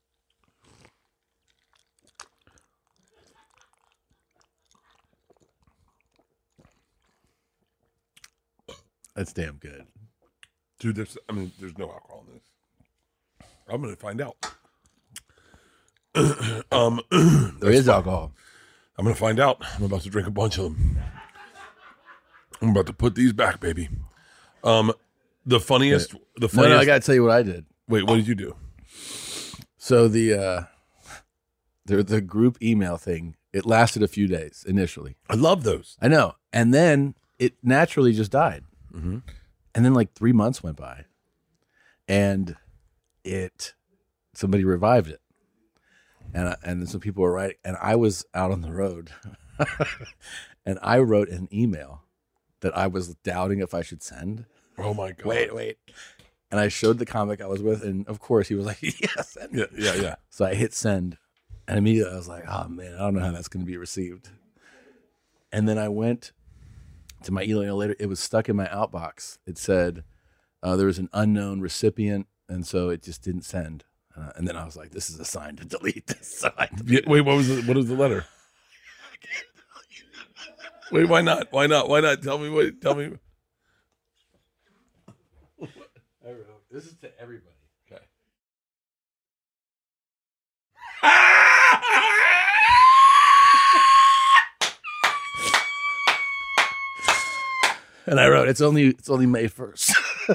That's damn good. Dude, there's no alcohol in this. I'm going to find out. There is alcohol. I'm going to find out. I'm about to drink a bunch of them. I'm about to put these back, baby. The funniest. No, I got to tell you what I did. Wait, what did you do? So the group email thing, it lasted a few days initially. I love those. I know. And then it naturally just died. Mm-hmm. And then like 3 months went by, and somebody revived it. And then some people were writing, and I was out on the road, and I wrote an email that I was doubting if I should send. Oh my God! Wait! And I showed the comic I was with, and of course he was like, "Yeah, send it." Yeah. So I hit send, and immediately I was like, "Oh man, I don't know how that's going to be received." And then I went to my email later. It was stuck in my outbox. It said there was an unknown recipient, and so it just didn't send. And then I was like, "This is a sign to delete this." Yeah, wait, what was the letter? Wait, why not? Tell me. I wrote, "This is to everybody." Okay. And I wrote, "It's only May 1st."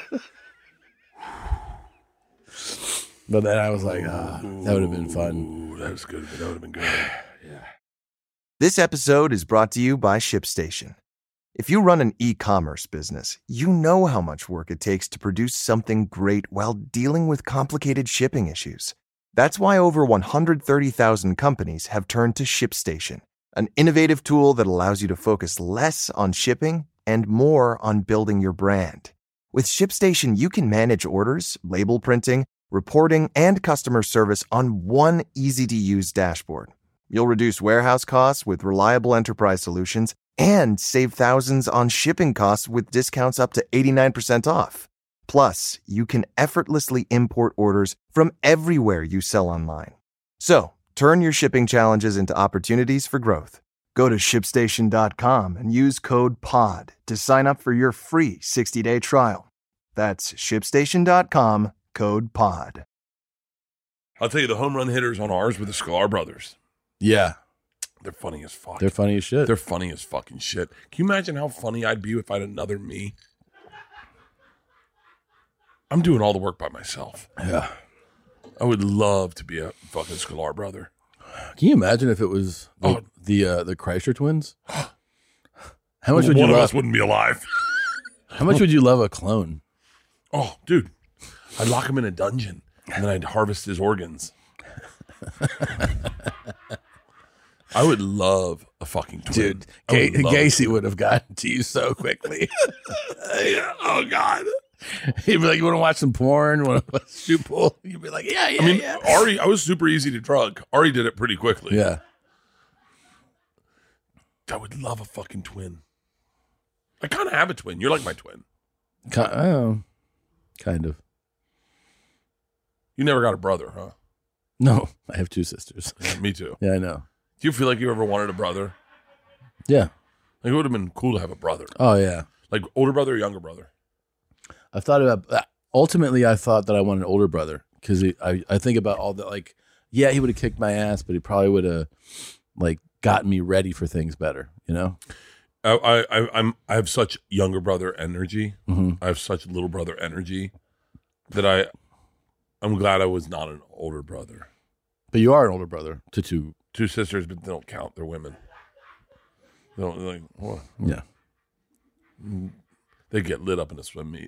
But then I was like, that would have been fun. Ooh, that was good. That would have been good. Yeah. This episode is brought to you by ShipStation. If you run an e-commerce business, you know how much work it takes to produce something great while dealing with complicated shipping issues. That's why over 130,000 companies have turned to ShipStation, an innovative tool that allows you to focus less on shipping and more on building your brand. With ShipStation, you can manage orders, label printing, reporting, and customer service on one easy-to-use dashboard. You'll reduce warehouse costs with reliable enterprise solutions and save thousands on shipping costs with discounts up to 89% off. Plus, you can effortlessly import orders from everywhere you sell online. So, turn your shipping challenges into opportunities for growth. Go to ShipStation.com and use code POD to sign up for your free 60-day trial. That's ShipStation.com, code POD. I'll tell you, the home run hitters on ours were the Sklar brothers. Yeah. They're funny as fuck. They're funny as shit. They're funny as fucking shit. Can you imagine how funny I'd be if I had another me? I'm doing all the work by myself. Yeah. I would love to be a fucking Sklar brother. Can you imagine if it was the Kreischer twins? How much would One you of love? us wouldn't be alive. How much would you love a clone? Oh, dude. I'd lock him in a dungeon, and then I'd harvest his organs. I would love a fucking twin. Dude, Gacy would have gotten to you so quickly. Yeah. Oh, God. He'd be like, you want to watch some porn? Want to shoot pool? You'd be like, yeah. I mean, Ari, I was super easy to drug. Ari did it pretty quickly. Yeah. I would love a fucking twin. I kind of have a twin. You're like my twin. Kind of. You never got a brother, huh? No, I have 2 sisters. Yeah, me too. Yeah, I know. Do you feel like you ever wanted a brother? Yeah. Like, it would have been cool to have a brother. Oh, yeah. Like older brother or younger brother? I've thought about, ultimately, I thought that I wanted an older brother because I think about all the, like, yeah, he would have kicked my ass, but he probably would have, like, gotten me ready for things better, you know? I have such younger brother energy. Mm-hmm. I have such little brother energy that I'm glad I was not an older brother. But you are an older brother to 2 sisters, but they don't count. They're women. They don't like. Well, yeah. They get lit up in a swim meet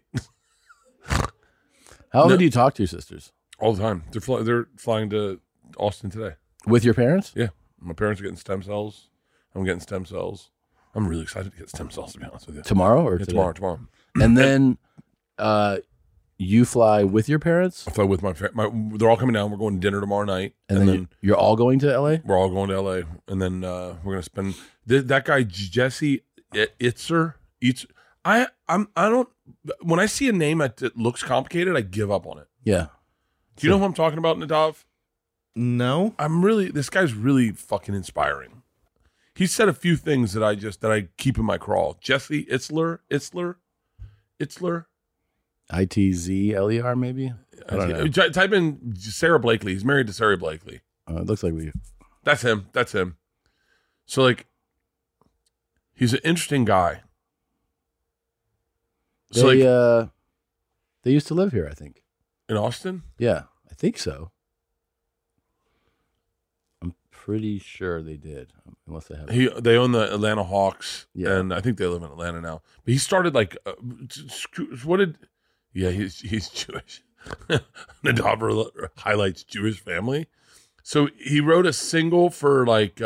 How often do you talk to your sisters? all the time. They're flying to Austin today. With your parents? Yeah, my parents are getting stem cells. I'm getting stem cells. I'm really excited to get stem cells, to be honest with you. Tomorrow or Yeah, today? tomorrow. And then you fly with your parents? I fly with my they're all coming down. We're going to dinner tomorrow night. And then you're all going to LA? We're all going to LA. And then we're going to spend that guy, Jesse Itzer. I don't, when I see a name that looks complicated, I give up on it. Yeah. Do you know who I'm talking about, Nadav? No. This guy's really fucking inspiring. He said a few things that I keep in my crawl. Jesse Itzler. ITZLER maybe? I don't know. Type in Sarah Blakely. He's married to Sarah Blakely. It looks like That's him. So, like, he's an interesting guy. So, they used to live here, I think. In Austin? Yeah, I think so. I'm pretty sure they did, unless they haven't. They own the Atlanta Hawks, Yeah. and I think they live in Atlanta now. But he started like, he's Jewish. Nadav highlights Jewish family. So he wrote a single for like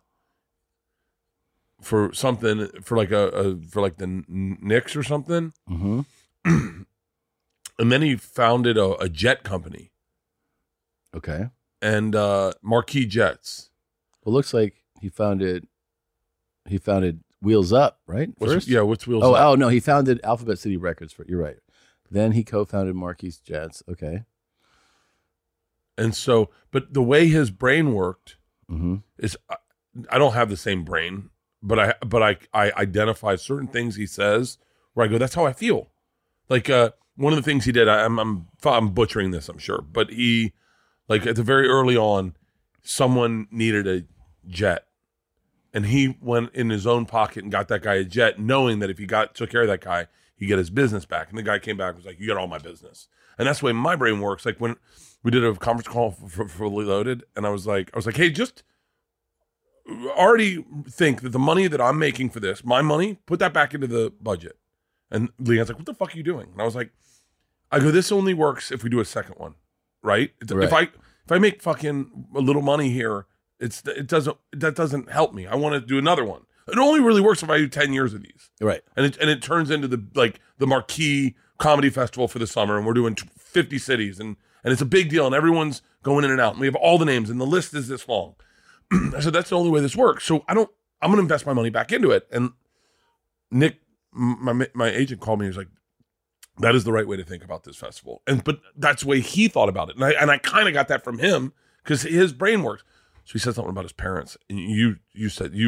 for something for like the Knicks or something. Mm-hmm. And then he founded a jet company. Okay. And Marquee Jets. Well, looks like he founded Wheels Up, right? What's Wheels Up? Up? Oh, no, he founded Alphabet City Records. You're right. Then he co-founded Marquee Jets. Okay. And so, but the way his brain worked Mm-hmm. is, I don't have the same brain, but I identify certain things he says where I go, that's how I feel. Like one of the things he did, I'm butchering this, I'm sure, but he, like at the very early on, someone needed a jet, and he went in his own pocket and got that guy a jet, knowing that if he took care of that guy, he'd get his business back. And the guy came back and was like, "You got all my business." And that's the way my brain works. Like when we did a conference call for Fully Loaded, and I was like, hey, just already think that the money that I'm making for this, my money, put that back into the budget. And Leon's like, "What the fuck are you doing?" And I was like, this only works if we do a second one, right? Right. If I make fucking a little money here, that doesn't help me. I want to do another one. It only really works if I do 10 years of these. Right. And it turns into the Marquee Comedy Festival for the summer, and we're doing 50 cities, and it's a big deal, and everyone's going in and out, and we have all the names, and the list is this long. I said, that's the only way this works. So I'm going to invest my money back into it. And Nick, my agent, called me. He was like, that is the right way to think about this festival. But that's the way he thought about it. And I kind of got that from him because his brain works. So he said something about his parents. And you said, you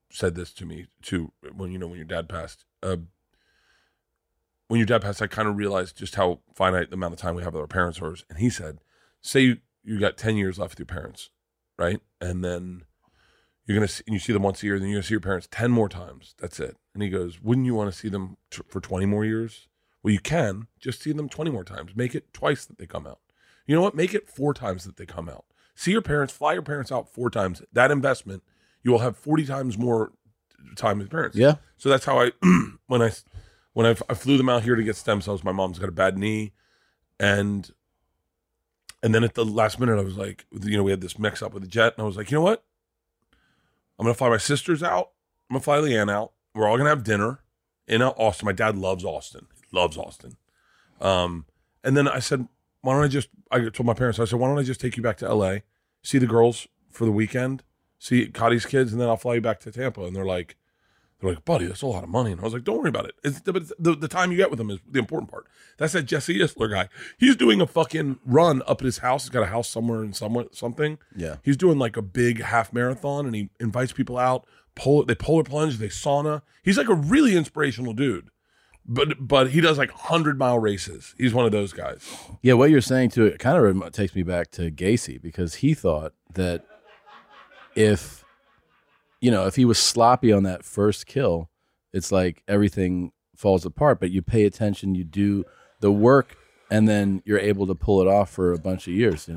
said this to me too when your dad passed. When your dad passed, I kind of realized just how finite the amount of time we have with our parents are. And he said, say you got 10 years left with your parents, right? And then you see them once a year, then you're going to see your parents 10 more times. That's it. And he goes, wouldn't you want to see them for 20 more years? Well, you can. Just see them 20 more times. Make it twice that they come out. You know what? Make it 4 times that they come out. See your parents, fly your parents out 4 times. That investment, you will have 40 times more time with your parents. Yeah. So that's how I, when I flew them out here to get stem cells, my mom's got a bad knee. And then at the last minute, I was like, we had this mix up with the jet. And I was like, you know what? I'm going to fly my sisters out. I'm going to fly Leanne out. We're all going to have dinner in Austin. My dad loves Austin. He loves Austin. And then I said, I told my parents, I said, why don't I just take you back to LA, see the girls for the weekend, see Cotty's kids, and then I'll fly you back to Tampa. And they're like, buddy, that's a lot of money. And I was like, don't worry about it. It's the time you get with them is the important part. That's that Jesse Isler guy. He's doing a fucking run up at his house. He's got a house somewhere something. Yeah. He's doing like a big half marathon, and he invites people out. They polar plunge, they sauna. He's like a really inspirational dude. But he does like 100-mile races. He's one of those guys. Yeah, what you're saying to it kind of takes me back to Gacy, because he thought that if he was sloppy on that first kill, it's like everything falls apart. But you pay attention, you do the work, and then you're able to pull it off for a bunch of years,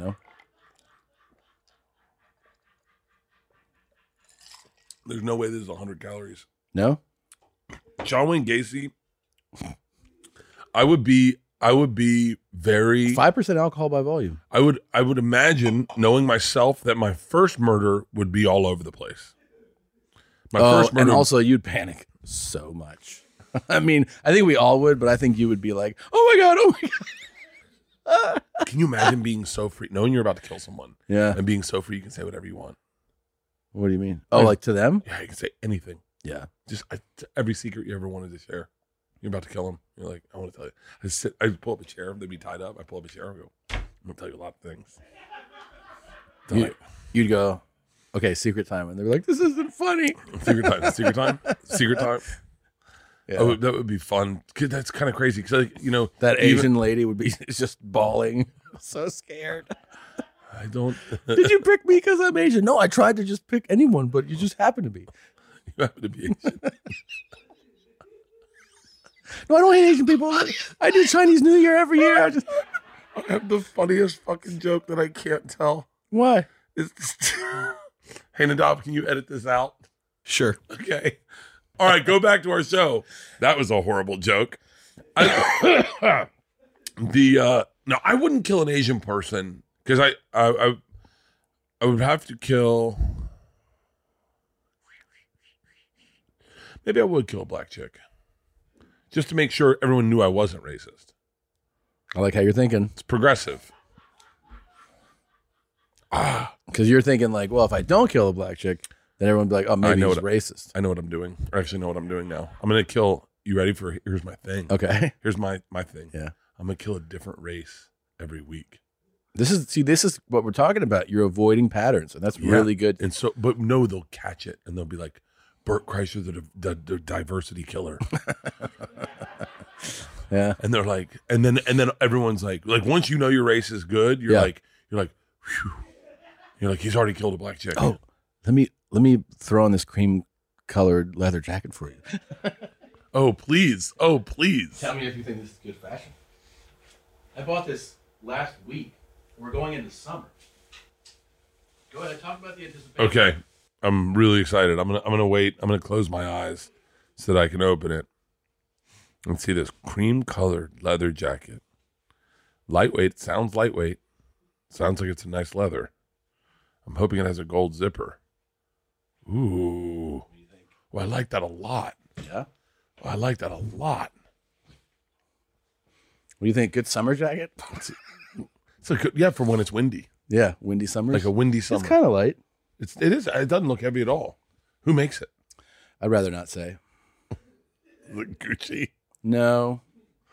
There's no way this is 100 calories. No? John Wayne Gacy, I would be very 5% alcohol by volume. I would imagine, knowing myself, that my first murder would be all over the place. My first murder, and also you'd panic so much. I mean, I think we all would, but I think you would be like, oh my God. Can you imagine being so free, knowing you're about to kill someone, Yeah. and being so free you can say whatever you want? What do you mean? Oh, like to them? Yeah, you can say anything. Yeah. Just every secret you ever wanted to share. You're about to kill him. You're like, I want to tell you. I pull up a chair. They'd be tied up. I pull up a chair and go, I'm going to tell you a lot of things. You'd go, okay, secret time. And they're like, this isn't funny. Secret time. Secret time. Secret time. Yeah. Oh, that would be fun. That's kind of crazy. Because, that Asian lady would be just bawling. So scared. I don't. Did you pick me because I'm Asian? No, I tried to just pick anyone, but you just happen to be. You happen to be Asian. No, I don't hate Asian people. I do Chinese New Year every year. I have the funniest fucking joke that I can't tell. Why? Hey, Nadav, can you edit this out? Sure. Okay. All right, go back to our show. That was a horrible joke. No, I wouldn't kill an Asian person because I would have to kill. Maybe I would kill a black chick, just to make sure everyone knew I wasn't racist. I like how you're thinking. It's progressive. Because you're thinking like, well, if I don't kill a black chick, then everyone will be like, oh, maybe he's racist. I know what I'm doing. I actually know what I'm doing now. I'm going to kill. You ready for? Here's my thing. Okay. Here's my thing. Yeah. I'm going to kill a different race every week. This is what we're talking about. You're avoiding patterns, and that's really good. And so, but no, they'll catch it, and they'll be like, Bert Kreischer, the diversity killer. Yeah. And they're like, and then everyone's like once you know your race is good, you're like, whew. You're like, he's already killed a black chick. Oh, let me throw on this cream colored leather jacket for you. Oh, please. Oh, please. Tell me if you think this is good fashion. I bought this last week. We're going into summer. Go ahead, talk about the anticipation. Okay. I'm really excited. I'm gonna wait. I'm gonna close my eyes so that I can open it and see this cream colored leather jacket. Lightweight. Sounds lightweight. Sounds like it's a nice leather. I'm hoping it has a gold zipper. Ooh. What do you think? Well, I like that a lot. Yeah? Well, I like that a lot. What do you think? Good summer jacket? It's a good, yeah, for when it's windy. Yeah, windy summers. Like a windy summer. It's kind of light. It is. It doesn't look heavy at all. Who makes it? I'd rather not say. Is it Gucci? No.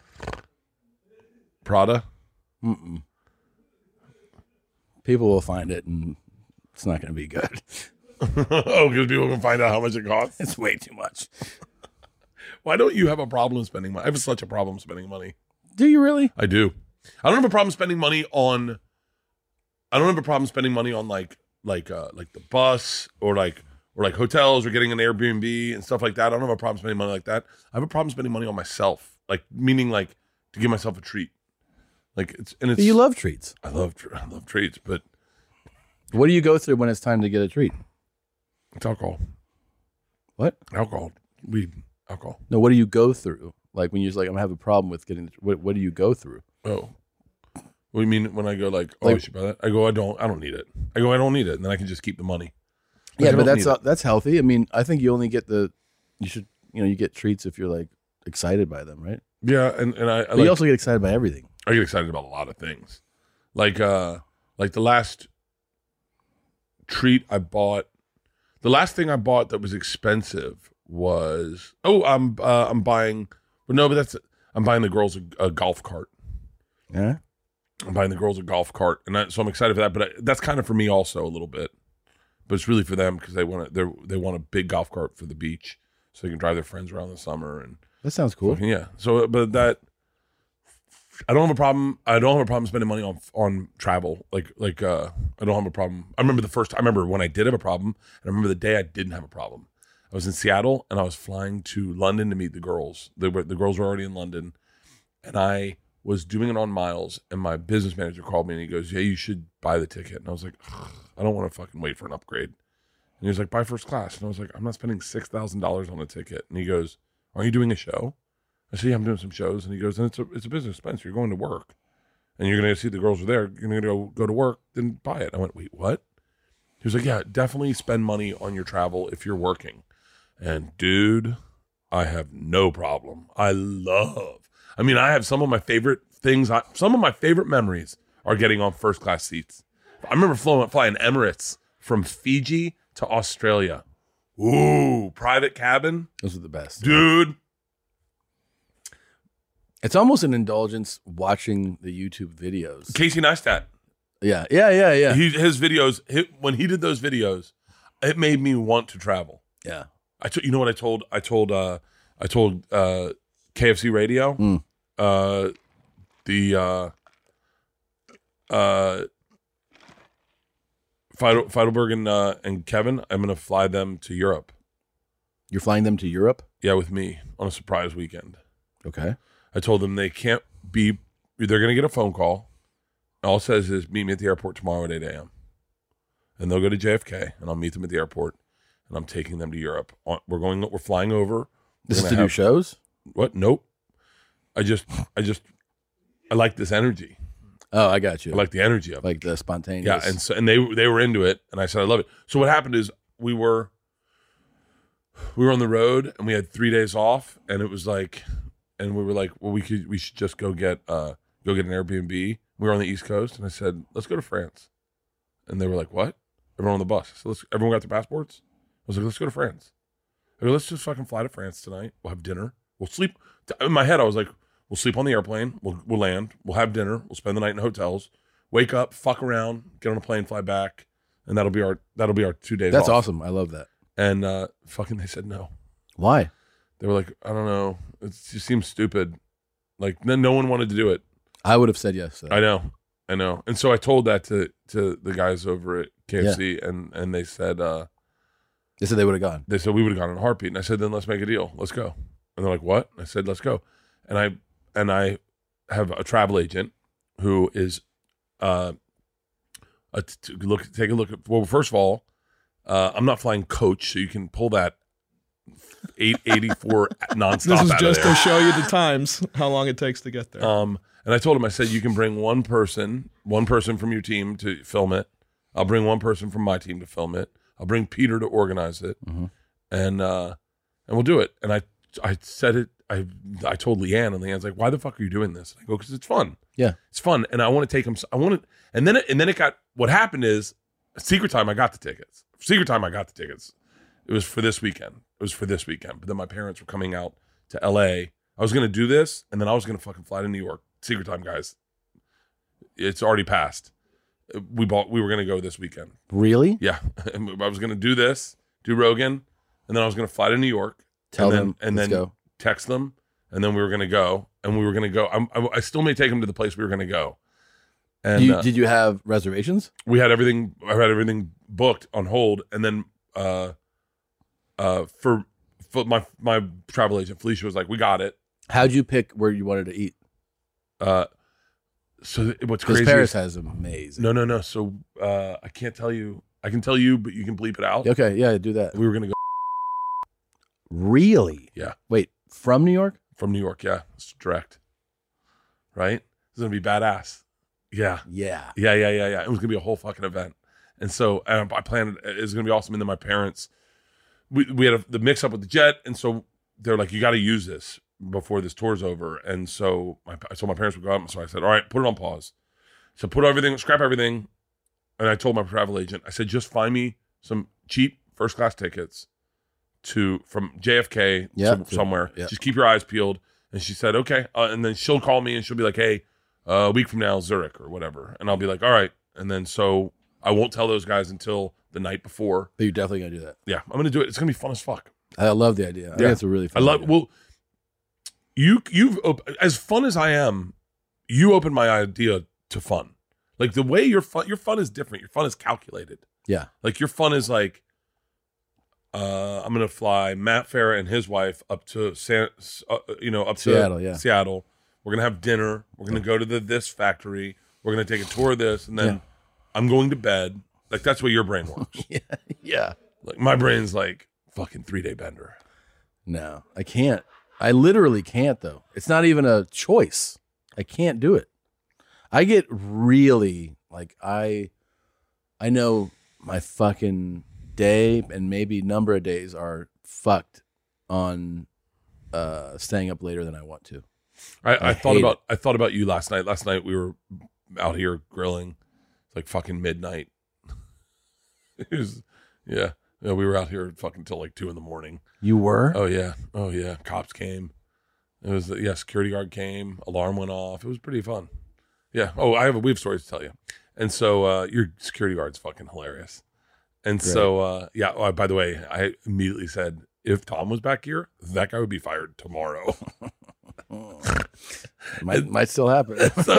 Prada? Mm-mm. People will find it, and it's not going to be good. Oh, because people can find out how much it costs. It's way too much. Why don't you have a problem spending money? I have such a problem spending money. Do you really? I do. I don't have a problem spending money on. I don't have a problem spending money on like the bus or like hotels or getting an Airbnb and stuff like that. I don't have a problem spending money like that. I have a problem spending money on myself, like meaning like to give myself a treat. Like it's. You love treats. I love treats, but what do you go through when it's time to get a treat? it's alcohol. What? Alcohol, weed, alcohol. No, what do you go through? Like when you're like, I'm gonna have a problem with getting. What do you go through? Oh, what do you mean when I go like, oh, I should buy that? I go, I don't need it. I go, I don't need it, and then I can just keep the money. Yeah, but that's healthy. I mean, I think you only get you get treats if you're like excited by them, right? Yeah, and But you also get excited by everything. I get excited about a lot of things, like the last treat I bought. The last thing I bought that was expensive was I'm buying the girls a golf cart. Yeah, I'm buying the girls a golf cart, and so I'm excited for that. But that's kind of for me also a little bit, but it's really for them because they want a big golf cart for the beach, so they can drive their friends around in the summer. And that sounds cool. Yeah. So, but that I don't have a problem. I don't have a problem spending money on travel. I don't have a problem. I remember when I did have a problem, and I remember the day I didn't have a problem. I was in Seattle, and I was flying to London to meet the girls. The girls were already in London, and I was doing it on miles, and my business manager called me, and he goes, "Yeah, you should buy the ticket." And I was like, I don't want to fucking wait for an upgrade. And he was like, "Buy first class." And I was like, I'm not spending $6,000 on a ticket. And he goes, "Aren't you doing a show?" I said, "Yeah, I'm doing some shows." And he goes, "And it's a business expense. You're going to work, and you're going to see the girls are there. You're going to go to work, then buy it." I went, "Wait, what?" He was like, "Yeah, definitely spend money on your travel if you're working." And dude, I have no problem. I have some of my favorite things. Some of my favorite memories are getting on first class seats. I remember flying Emirates from Fiji to Australia. Ooh, private cabin. Those are the best, dude. It's almost an indulgence watching the YouTube videos. Casey Neistat. Yeah. His videos, when he did those videos, it made me want to travel. Yeah. You know what I told KFC Radio? Feidelberg and Kevin, I'm going to fly them to Europe. You're flying them to Europe? Yeah, with me on a surprise weekend. Okay. I told them they can't be, they're going to get a phone call. All it says is meet me at the airport tomorrow at 8 a.m. And they'll go to JFK, and I'll meet them at the airport, and I'm taking them to Europe. We're flying over. This is to do shows? What? Nope. I like this energy. Oh, I got you. I like the energy of it. Like the spontaneous. Yeah, and they were into it, and I said I love it. So what happened is we were on the road, and we had 3 days off, and it was like, and we were like, well, we should just go get an Airbnb. We were on the East Coast, and I said, let's go to France. And they were like, what? Everyone on the bus. So everyone got their passports? I was like, let's go to France. I go, let's just fucking fly to France tonight. We'll have dinner. We'll sleep. In my head, I was like, we'll sleep on the airplane. We'll land. We'll have dinner. We'll spend the night in hotels. Wake up, fuck around, get on a plane, fly back, and that'll be our 2 days That's off. awesome. I love that. And they said no. Why? They were like, I don't know. It just seems stupid. Like, no one wanted to do it. I would have said yes. I know. And so I told that to the guys over at KFC, and they said they would have gone. They said we would have gone in a heartbeat. And I said, then let's make a deal. Let's go. And they're like, what? I said, let's go. And I have a travel agent who is take a look at. Well, first of all, I'm not flying coach, so you can pull that 884 nonstop. This is out just of there. to show you the times, how long it takes to get there. And I told him, I said, you can bring one person from your team to film it. I'll bring one person from my team to film it. I'll bring Peter to organize it, and we'll do it. And I said it. I told Leanne, and Leanne's like, "Why the fuck are you doing this?" And I go, "Because it's fun. Yeah, it's fun, and I want to take him. I want to." And then it got. What happened is, Secret Time. I got the tickets. It was for this weekend. But then my parents were coming out to L.A. I was going to do this, and then I was going to fucking fly to New York. Secret Time, guys. It's already passed. We were going to go this weekend. Really? Yeah. I was going to do Rogan, and then I was going to fly to New York. Tell them, and let's then go. text them, and then we were going to go. And we were going to go. I still may take them to the place we were going to go. And Did you have reservations? we had everything. I had everything booked on hold, and then for my travel agent Felicia was like, "We got it." How'd you pick where you wanted to eat? So what's Because crazy? Paris is, has amazing. no. So I can't tell you. I can tell you, but you can bleep it out. Okay, yeah, do that. We were going to go Really? Yeah. Wait, from New York? from New York. Yeah, it's direct. Right? It's going to be badass. Yeah. Yeah. Yeah. It was going to be a whole fucking event. And so I planned it was going to be awesome. And then my parents, we had the mix up with the jet. And so they're like, you got to use this before this tour's over. And so my parents would go out. So I said, all right, put it on pause. So scrap everything. And I told my travel agent, I said, just find me some cheap first class tickets from JFK to somewhere. Yeah. Just keep your eyes peeled. And she said, okay. And then she'll call me and she'll be like, hey, a week from now, Zurich or whatever. And I'll be like, all right. And then so I won't tell those guys until the night before. But you're definitely going to do that. Yeah, I'm going to do it. It's going to be fun as fuck. I love the idea. I think it's a really fun idea. Well, you've as fun as I am, you opened my idea to fun. Like the way your fun is different. Your fun is calculated. Yeah. Like your fun is like, I'm going to fly Matt Farah and his wife up to Seattle, yeah. Seattle. We're going to have dinner. We're going to go to this factory. We're going to take a tour of this. And then I'm going to bed. Like that's the way your brain works. Yeah. Like my brain's like fucking 3-day bender. No, I can't. I literally can't, though. It's not even a choice. I can't do it. I get really like I know my fucking day and maybe number of days are fucked on staying up later than I want to. I thought about you last night. Last night we were out here grilling. It's like fucking midnight. We were out here fucking till like 2 a.m. You were? Oh yeah. Cops came. It was security guard came. Alarm went off. It was pretty fun. Yeah. Oh, we have stories to tell you. And so your security guard's fucking hilarious. And Great. so by the way, I immediately said if Tom was back here, that guy would be fired tomorrow. might still happen.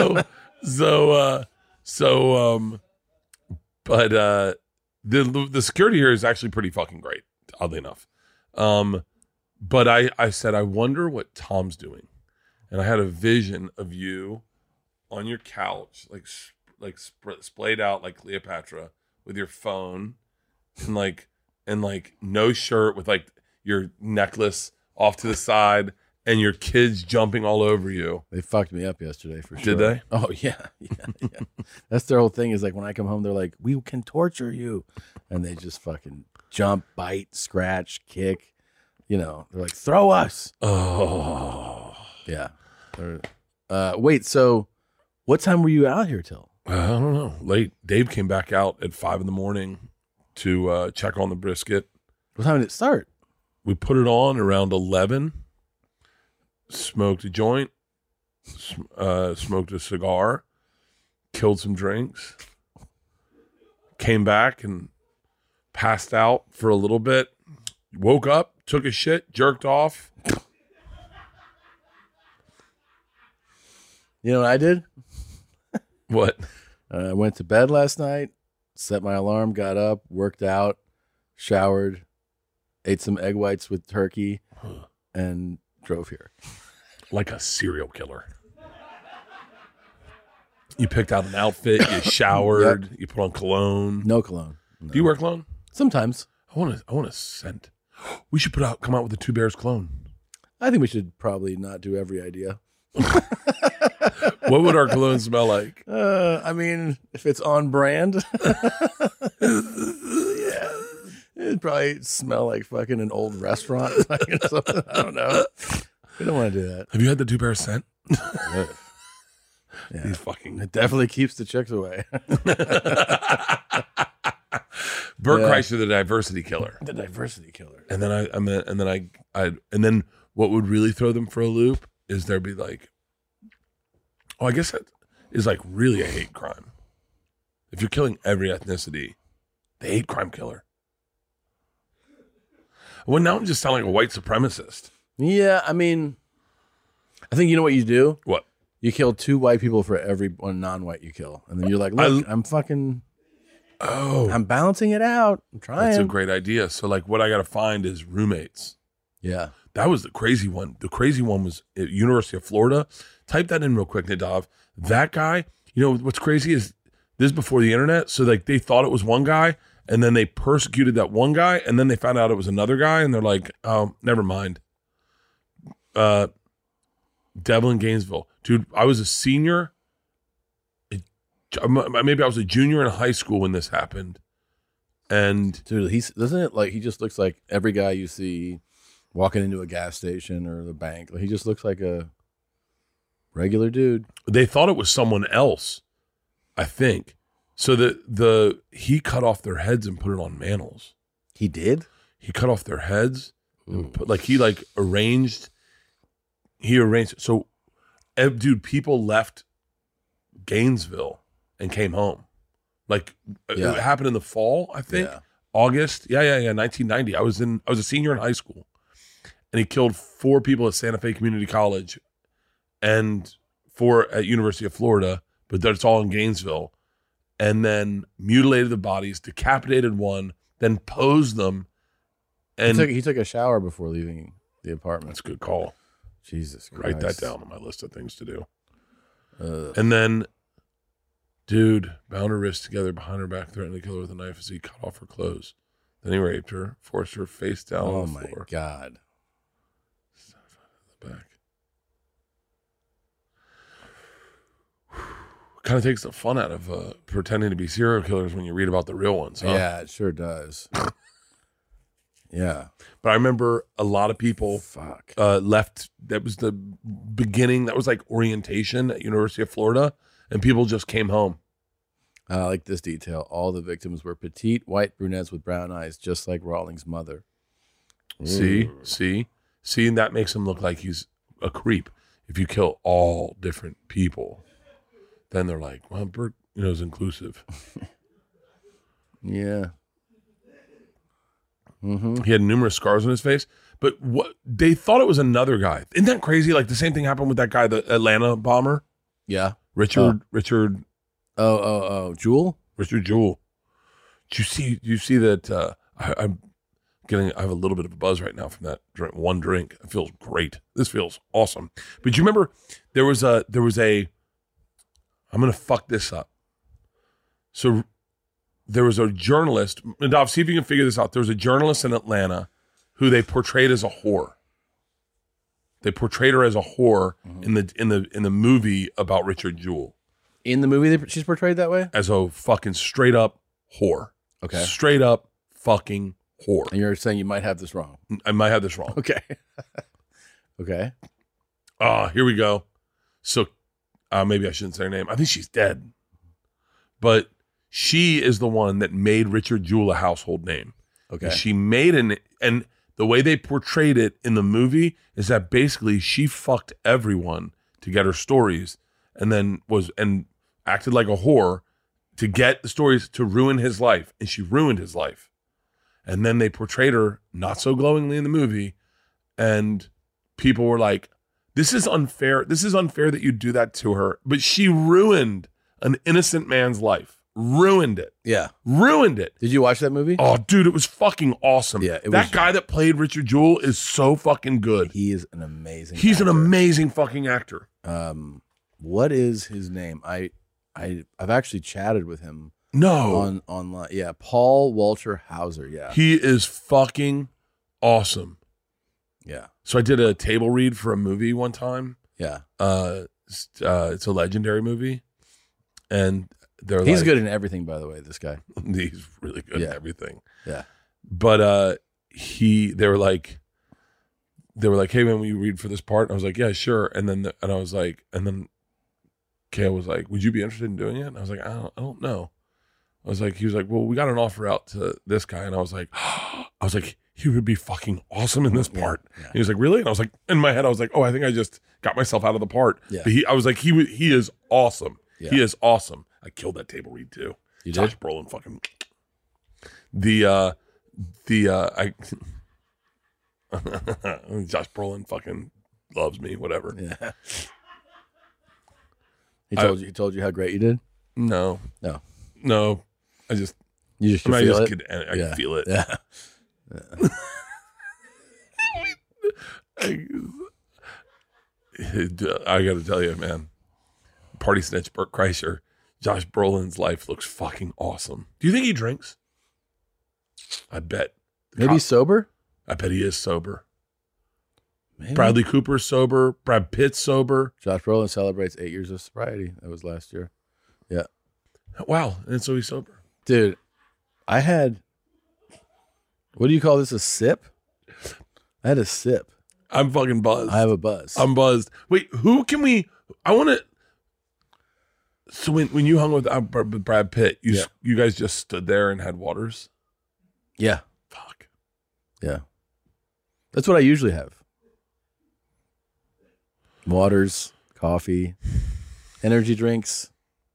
But the security here is actually pretty fucking great, oddly enough. But I said, I wonder what Tom's doing. And I had a vision of you on your couch, like splayed out like Cleopatra with your phone and no shirt with like your necklace off to the side and your kids jumping all over you. They fucked me up yesterday for sure. Did they? Oh yeah. That's their whole thing is like when I come home, they're like, we can torture you. And they just fucking jump, bite, scratch, kick. You know, they're like, throw us. Oh. Yeah. Wait, so what time were you out here till? I don't know. Late. Dave came back out at 5 a.m. to check on the brisket. What time did it start? We put it on around 11. Smoked a joint. Smoked a cigar. Killed some drinks. Came back and passed out for a little bit. Woke up, took a shit, jerked off. You know what I did? What? I went to bed last night, set my alarm, got up, worked out, showered, ate some egg whites with turkey, and drove here. Like a serial killer. You picked out an outfit, you showered, You put on cologne. No cologne. No. Do you wear cologne? Sometimes. I want a scent. We should come out with a Two Bears cologne. I think we should probably not do every idea. What would our cologne smell like? I mean, if it's on brand, yeah, it'd probably smell like fucking an old restaurant or something. I don't know. We don't want to do that. Have you had the Two Bears scent? Yeah. He's fucking. It definitely keeps the chicks away. Bert Kreischer, the diversity killer. The diversity killer. And then what would really throw them for a loop is there'd be like, I guess that is like really a hate crime. If you're killing every ethnicity, the hate crime killer. Well, now I'm just sounding like a white supremacist. Yeah, I mean, I think you know what you do? What? You kill 2 white people for every one non-white you kill. And then you're like, look, I'm balancing it out. I'm trying. That's a great idea. So, like, what I got to find is roommates. Yeah. That was the crazy one. The crazy one was at University of Florida. Type that in real quick, Nadav. That guy, you know, what's crazy is this is before the internet. So, like, they thought it was one guy, and then they persecuted that one guy, and then they found out it was another guy, and they're like, oh, never mind. Devil in Gainesville. Dude, I was a senior. Maybe I was a junior in high school when this happened. And dude, doesn't it like he just looks like every guy you see walking into a gas station or the bank. Like, he just looks like a regular dude. They thought it was someone else, I think. So he cut off their heads and put it on mantles. He did? He cut off their heads and he arranged. So, dude, people left Gainesville and came home. It happened in the fall, I think. Yeah. August. Yeah, 1990. I was a senior in high school. And he killed 4 people at Santa Fe Community College and 4 at University of Florida, but that's all in Gainesville. And then mutilated the bodies, decapitated one, then posed them. And he took a shower before leaving the apartment. That's a good call. Jesus Christ. Write that down on my list of things to do. And then, dude, bound her wrists together behind her back, threatened to kill her with a knife as he cut off her clothes. Then he raped her, forced her face down on the floor. Oh, my God. Back. Kind of takes the fun out of pretending to be serial killers when you read about the real ones, huh? Yeah, it sure does. Yeah. But I remember a lot of people left. That was the beginning. That was like orientation at University of Florida, and people just came home. I like this detail. All the victims were petite, white brunettes with brown eyes, just like Rawlings' mother. See, and that makes him look like he's a creep. If you kill all different people, then they're like, well, Bert, is inclusive. Yeah. Mm-hmm. He had numerous scars on his face, but what they thought it was another guy. Isn't that crazy? Like the same thing happened with that guy, the Atlanta bomber. Yeah. Richard. Jewell? Richard Jewell. Do you see that? I have a little bit of a buzz right now from that one drink. It feels great. This feels awesome. But you remember there was a, I'm going to fuck this up. So there was a journalist, Nadav, see if you can figure this out. There was a journalist in Atlanta who they portrayed as a whore. They portrayed her as a whore in the movie about Richard Jewell. In the movie, she's portrayed that way? As a fucking straight up whore. Okay. Straight up fucking whore. And you're saying you might have this wrong. I might have this wrong. Okay. Okay. Here we go. So maybe I shouldn't say her name. I think she's dead. But she is the one that made Richard Jewell a household name. Okay. And she made and the way they portrayed it in the movie is that basically she fucked everyone to get her stories and acted like a whore to get the stories to ruin his life. And she ruined his life. And then they portrayed her not so glowingly in the movie. And people were like, this is unfair. This is unfair that you do that to her. But she ruined an innocent man's life. Ruined it. Yeah. Ruined it. Did you watch that movie? Oh, dude, it was fucking awesome. Yeah. That guy that played Richard Jewell is so fucking good. He is an amazing He's actor. an amazing fucking actor. What is his name? I've actually chatted with him. No. Online. Yeah. Paul Walter Hauser. Yeah. He is fucking awesome. Yeah. So I did a table read for a movie one time. Yeah. It's a legendary movie. And he's good in everything, by the way, this guy. He's really good in everything. Yeah. But they were like, hey man, will you read for this part? And I was like, yeah, sure. And then Kale was like, would you be interested in doing it? And I was like, I don't know. He was like, well, we got an offer out to this guy. And I was like, he would be fucking awesome in this part. Yeah. And he was like, really? And I was like, in my head, I was like, oh, I think I just got myself out of the part. Yeah. But I was like, he is awesome. Yeah. He is awesome. I killed that table read too. You Josh did? Brolin fucking Josh Brolin fucking loves me, whatever. Yeah. He told you how great you did? No. No. I just You just I feel it? I can feel it. Yeah. I got to tell you, man. Party snitch Bert Kreischer. Josh Brolin's life looks fucking awesome. Do you think he drinks? I bet. Maybe sober? I bet he is sober. Maybe. Bradley Cooper's sober. Brad Pitt's sober. Josh Brolin celebrates 8 years of sobriety. That was last year. Yeah. Wow. And so he's sober. Dude, I had, what do you call this, a sip? I had a sip. I'm fucking buzzed. I have a buzz. I'm buzzed. Wait, who can we, I want to, so when you hung with Brad Pitt, you guys just stood there and had waters? Yeah. Fuck. Yeah. That's what I usually have. Waters, coffee, energy drinks.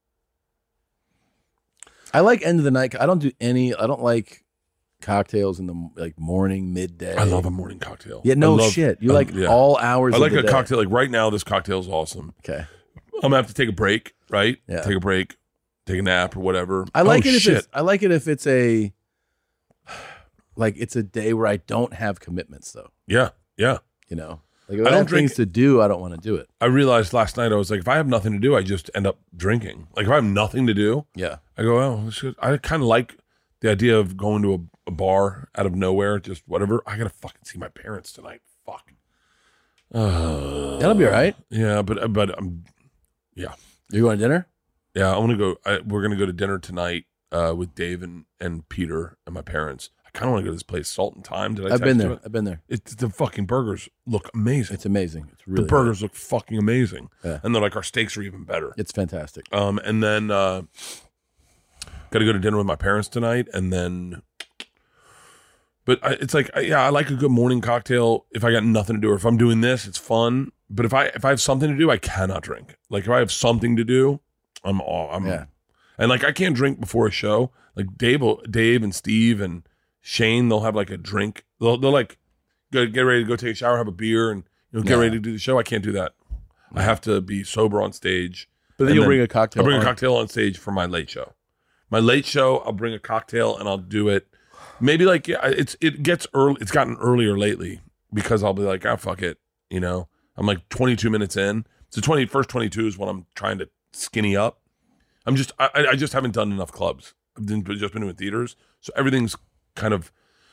I like end of the night. I don't like cocktails in the morning, midday. I love a morning cocktail. Yeah, shit. You like all hours I like of the a day. cocktail. Like right now, this cocktail's awesome. Okay. I'm going to have to take a break, right? Yeah. Take a break, take a nap or whatever. I like it if it's a it's a day where I don't have commitments though. Yeah. Yeah. You know? Like if I don't things to do, I don't want to do it. I realized last night I was like, if I have nothing to do, I just end up drinking. Like if I have nothing to do, I go, oh, I kind of like the idea of going to a bar out of nowhere, just whatever. I gotta fucking see my parents tonight. Fuck. That'll be all right. Yeah, but yeah. You're going to dinner? Yeah, I want to go. We're gonna go to dinner tonight with Dave and Peter and my parents. I kind of want to go to this place, Salt and Thyme. I've been there. I've been there. The fucking burgers look amazing. It's amazing. It's really the burgers look fucking amazing. Yeah. And they're like, our steaks are even better. It's fantastic. And then got to go to dinner with my parents tonight, and then. But it's like, I like a good morning cocktail if I got nothing to do, or if I'm doing this, it's fun. But if I have something to do, I cannot drink. Like if I have something to do, I'm and like I can't drink before a show. Like Dave and Steve and Shane, they'll have like a drink. They'll like get ready to go take a shower, have a beer, and get ready to do the show. I can't do that. I have to be sober on stage. But then you'll bring a cocktail. I'll bring a cocktail on stage for my late show. My late show, I'll bring a cocktail and I'll do it. Maybe like it gets early. It's gotten earlier lately because I'll be like, fuck it. I'm like 22 minutes in. So first 22 is when I'm trying to skinny up. I just haven't done enough clubs. I've just been doing theaters, so everything's kind of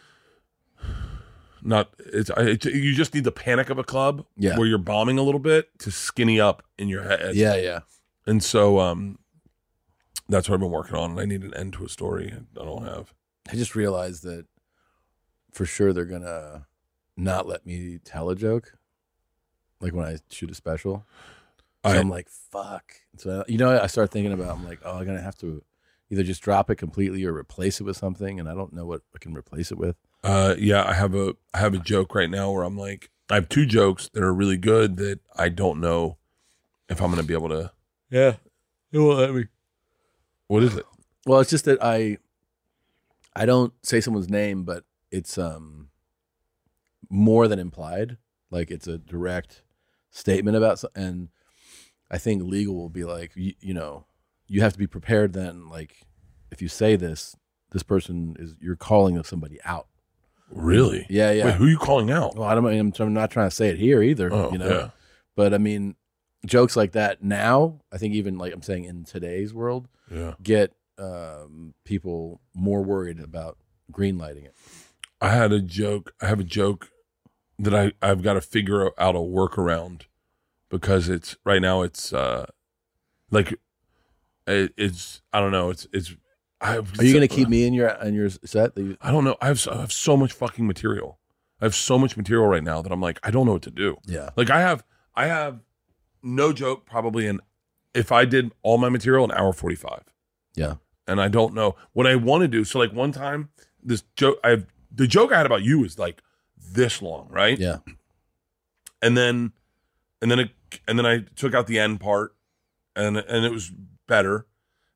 not. You just need the panic of a club where you're bombing a little bit to skinny up in your head. Yeah. And so that's what I've been working on. And I need an end to a story I don't have. I just realized that for sure they're gonna not let me tell a joke, like when I shoot a special. So I'm like, fuck. So I start thinking about. I'm like, oh, I'm gonna have to either just drop it completely or replace it with something, and I don't know what I can replace it with. Yeah, I have a joke right now where I'm like, I have two jokes that are really good that I don't know if I'm gonna be able to. Yeah, it won't let me. What is it? Well, it's just that I don't say someone's name, but it's more than implied. Like it's a direct statement about and I think legal will be like, you have to be prepared then. Like if you say this person you're calling somebody out. Really? Yeah. Wait, who are you calling out? Well, I'm not trying to say it here either, Yeah. But I mean, jokes like that now, I think even like I'm saying in today's world, get people more worried about greenlighting it. I have a joke that I've got to figure out a workaround because it's right now it's like it's I don't know it's Are you going to keep me in your set? I don't know. I have so much fucking material. I have so much material right now that I'm like I don't know what to do. Yeah. Like I have no joke probably if I did all my material an hour 45. Yeah. And I don't know what I want to do. So like one time the joke I had about you is like this long, right? Yeah. And then I took out the end part and it was better.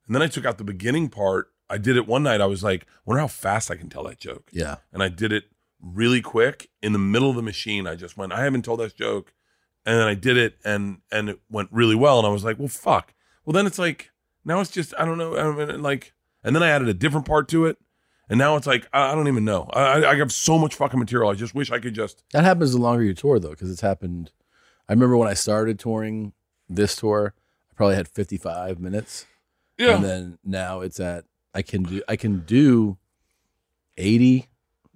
And then I took out the beginning part. I did it one night. I was like, wonder how fast I can tell that joke. Yeah. And I did it really quick in the middle of the machine. I just went, I haven't told that joke. And then I did it and it went really well. And I was like, well, fuck. Well, then it's like, now it's just, I don't know. And then I added a different part to it. And now it's like, I don't even know. I have so much fucking material. I just wish I could just. That happens the longer you tour, though, because it's happened. I remember when I started touring this tour, I probably had 55 minutes. Yeah. And then now it's at, I can do 80,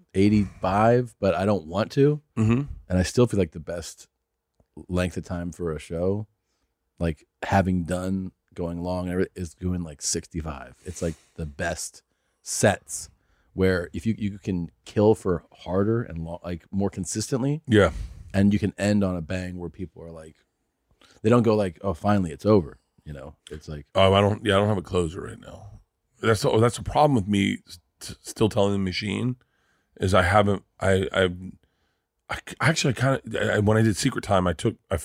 85, but I don't want to. Mm-hmm. And I still feel like the best length of time for a show, like having done going long, is doing like 65. It's like the best sets where if you can kill for harder and like more consistently. Yeah. And you can end on a bang where people are like, they don't go like, oh, finally it's over. You know, it's like, oh, I don't have a closer right now. That's a problem with me still telling the machine is I haven't, I actually kind of, when I did Secret Time, I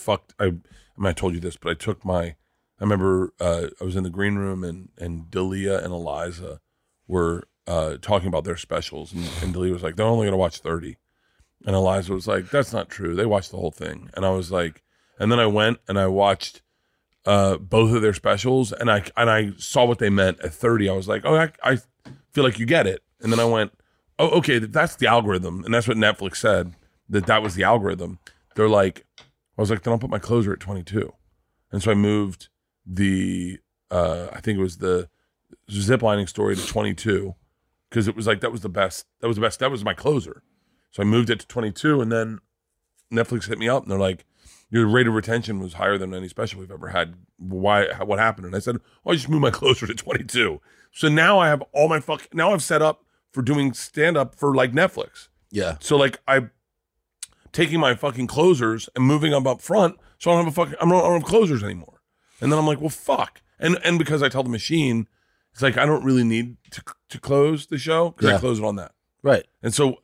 told you this, but I remember I was in the green room and Dalia and Eliza were talking about their specials and Dalia was like, they're only going to watch 30. And Eliza was like, that's not true. They watched the whole thing. And I was like, and then I went and I watched both of their specials and I saw what they meant at 30. I was like, oh, I feel like you get it. And then I went, oh, okay, that's the algorithm. And that's what Netflix said, that was the algorithm. They're like, I was like, then I'll put my closer at 22. And so I moved the, I think it was the ziplining story to 22 because it was like, that was my closer. So I moved it to 22 and then Netflix hit me up and they're like, your rate of retention was higher than any special we've ever had. Why? What happened? And I said, oh, I just moved my closer to 22. So now I have all my now I've set up for doing stand-up for like Netflix. yeah. So like I'm taking my fucking closers and moving them up front so I don't have closers anymore. And then I'm like, well, fuck. And because I tell the machine, it's like, I don't really need to close the show because I close it on that. Right. And so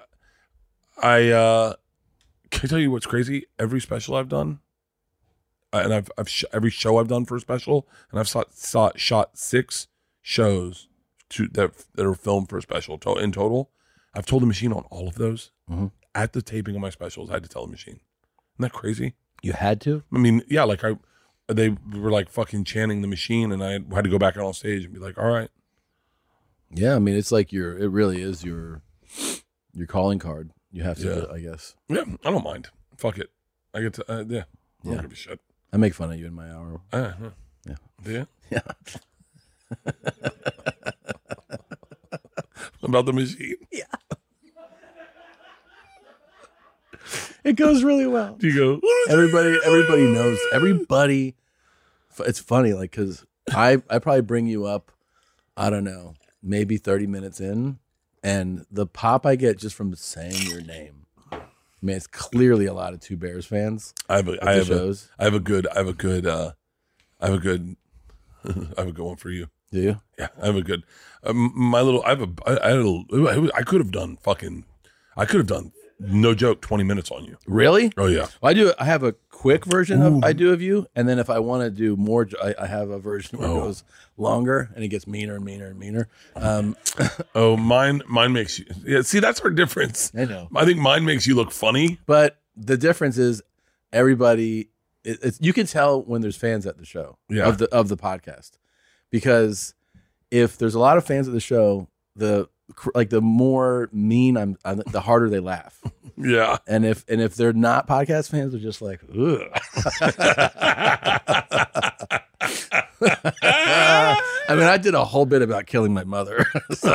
can I tell you what's crazy? Every special I've done, and I've every show I've done for a special, and I've shot 6 shows that are filmed for a special in total. I've told the machine on all of those. Mm-hmm. At the taping of my specials, I had to tell the machine. Isn't that crazy? You had to? I mean, yeah, like they were like fucking chanting the machine, and I had to go back out on stage and be like, all right. Yeah, I mean, it's like it really is your calling card. You have to do it, I guess. Yeah, I don't mind. Fuck it. I get to, I don't give a shit. I make fun of you in my hour. Yeah. Yeah. Do you? Yeah. About the machine? Yeah. It goes really well. Do you go? Everybody knows. Everybody. It's funny, like, because I probably bring you up, I don't know, maybe 30 minutes in, and the pop I get just from saying your name. I mean, it's clearly a lot of Two Bears fans. I have a good one for you. Do you? Yeah, I have a good. I could have done no joke 20 minutes on you. Really? Oh yeah. Well, I have a quick version of you, and then if I want to do more, I have a version where it goes longer and it gets meaner and meaner and meaner. Mine makes you. Yeah, see, that's our difference. I know. I think mine makes you look funny, but the difference is everybody. You can tell when there's fans at the show of the podcast, because if there's a lot of fans at the show, the more mean I'm the harder they laugh. Yeah. And if they're not podcast fans, they're just like, ugh. I mean, I did a whole bit about killing my mother. So.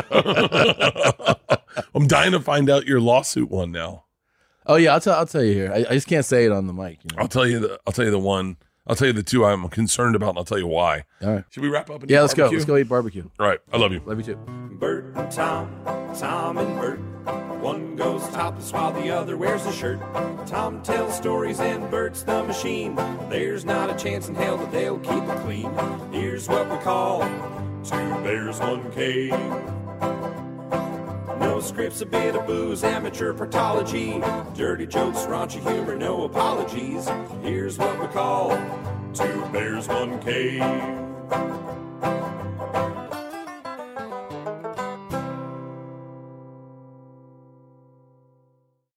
I'm dying to find out your lawsuit one now. Oh yeah, I'll tell you here. I just can't say it on the mic. You know? I'll tell you the one. I'll tell you the two I'm concerned about, and I'll tell you why. All right. Should we wrap up? And let's go. Let's go eat barbecue. All right. I love you. Love you too. Bert and Tom and Bert. One goes topless while the other wears a shirt. Tom tells stories and Bert's the machine. There's not a chance in hell that they'll keep it clean. Here's what we call Two Bears, One Cave. No scripts, a bit of booze, amateur partology. Dirty jokes, raunchy humor, no apologies. Here's what we call Two Bears, One Cave.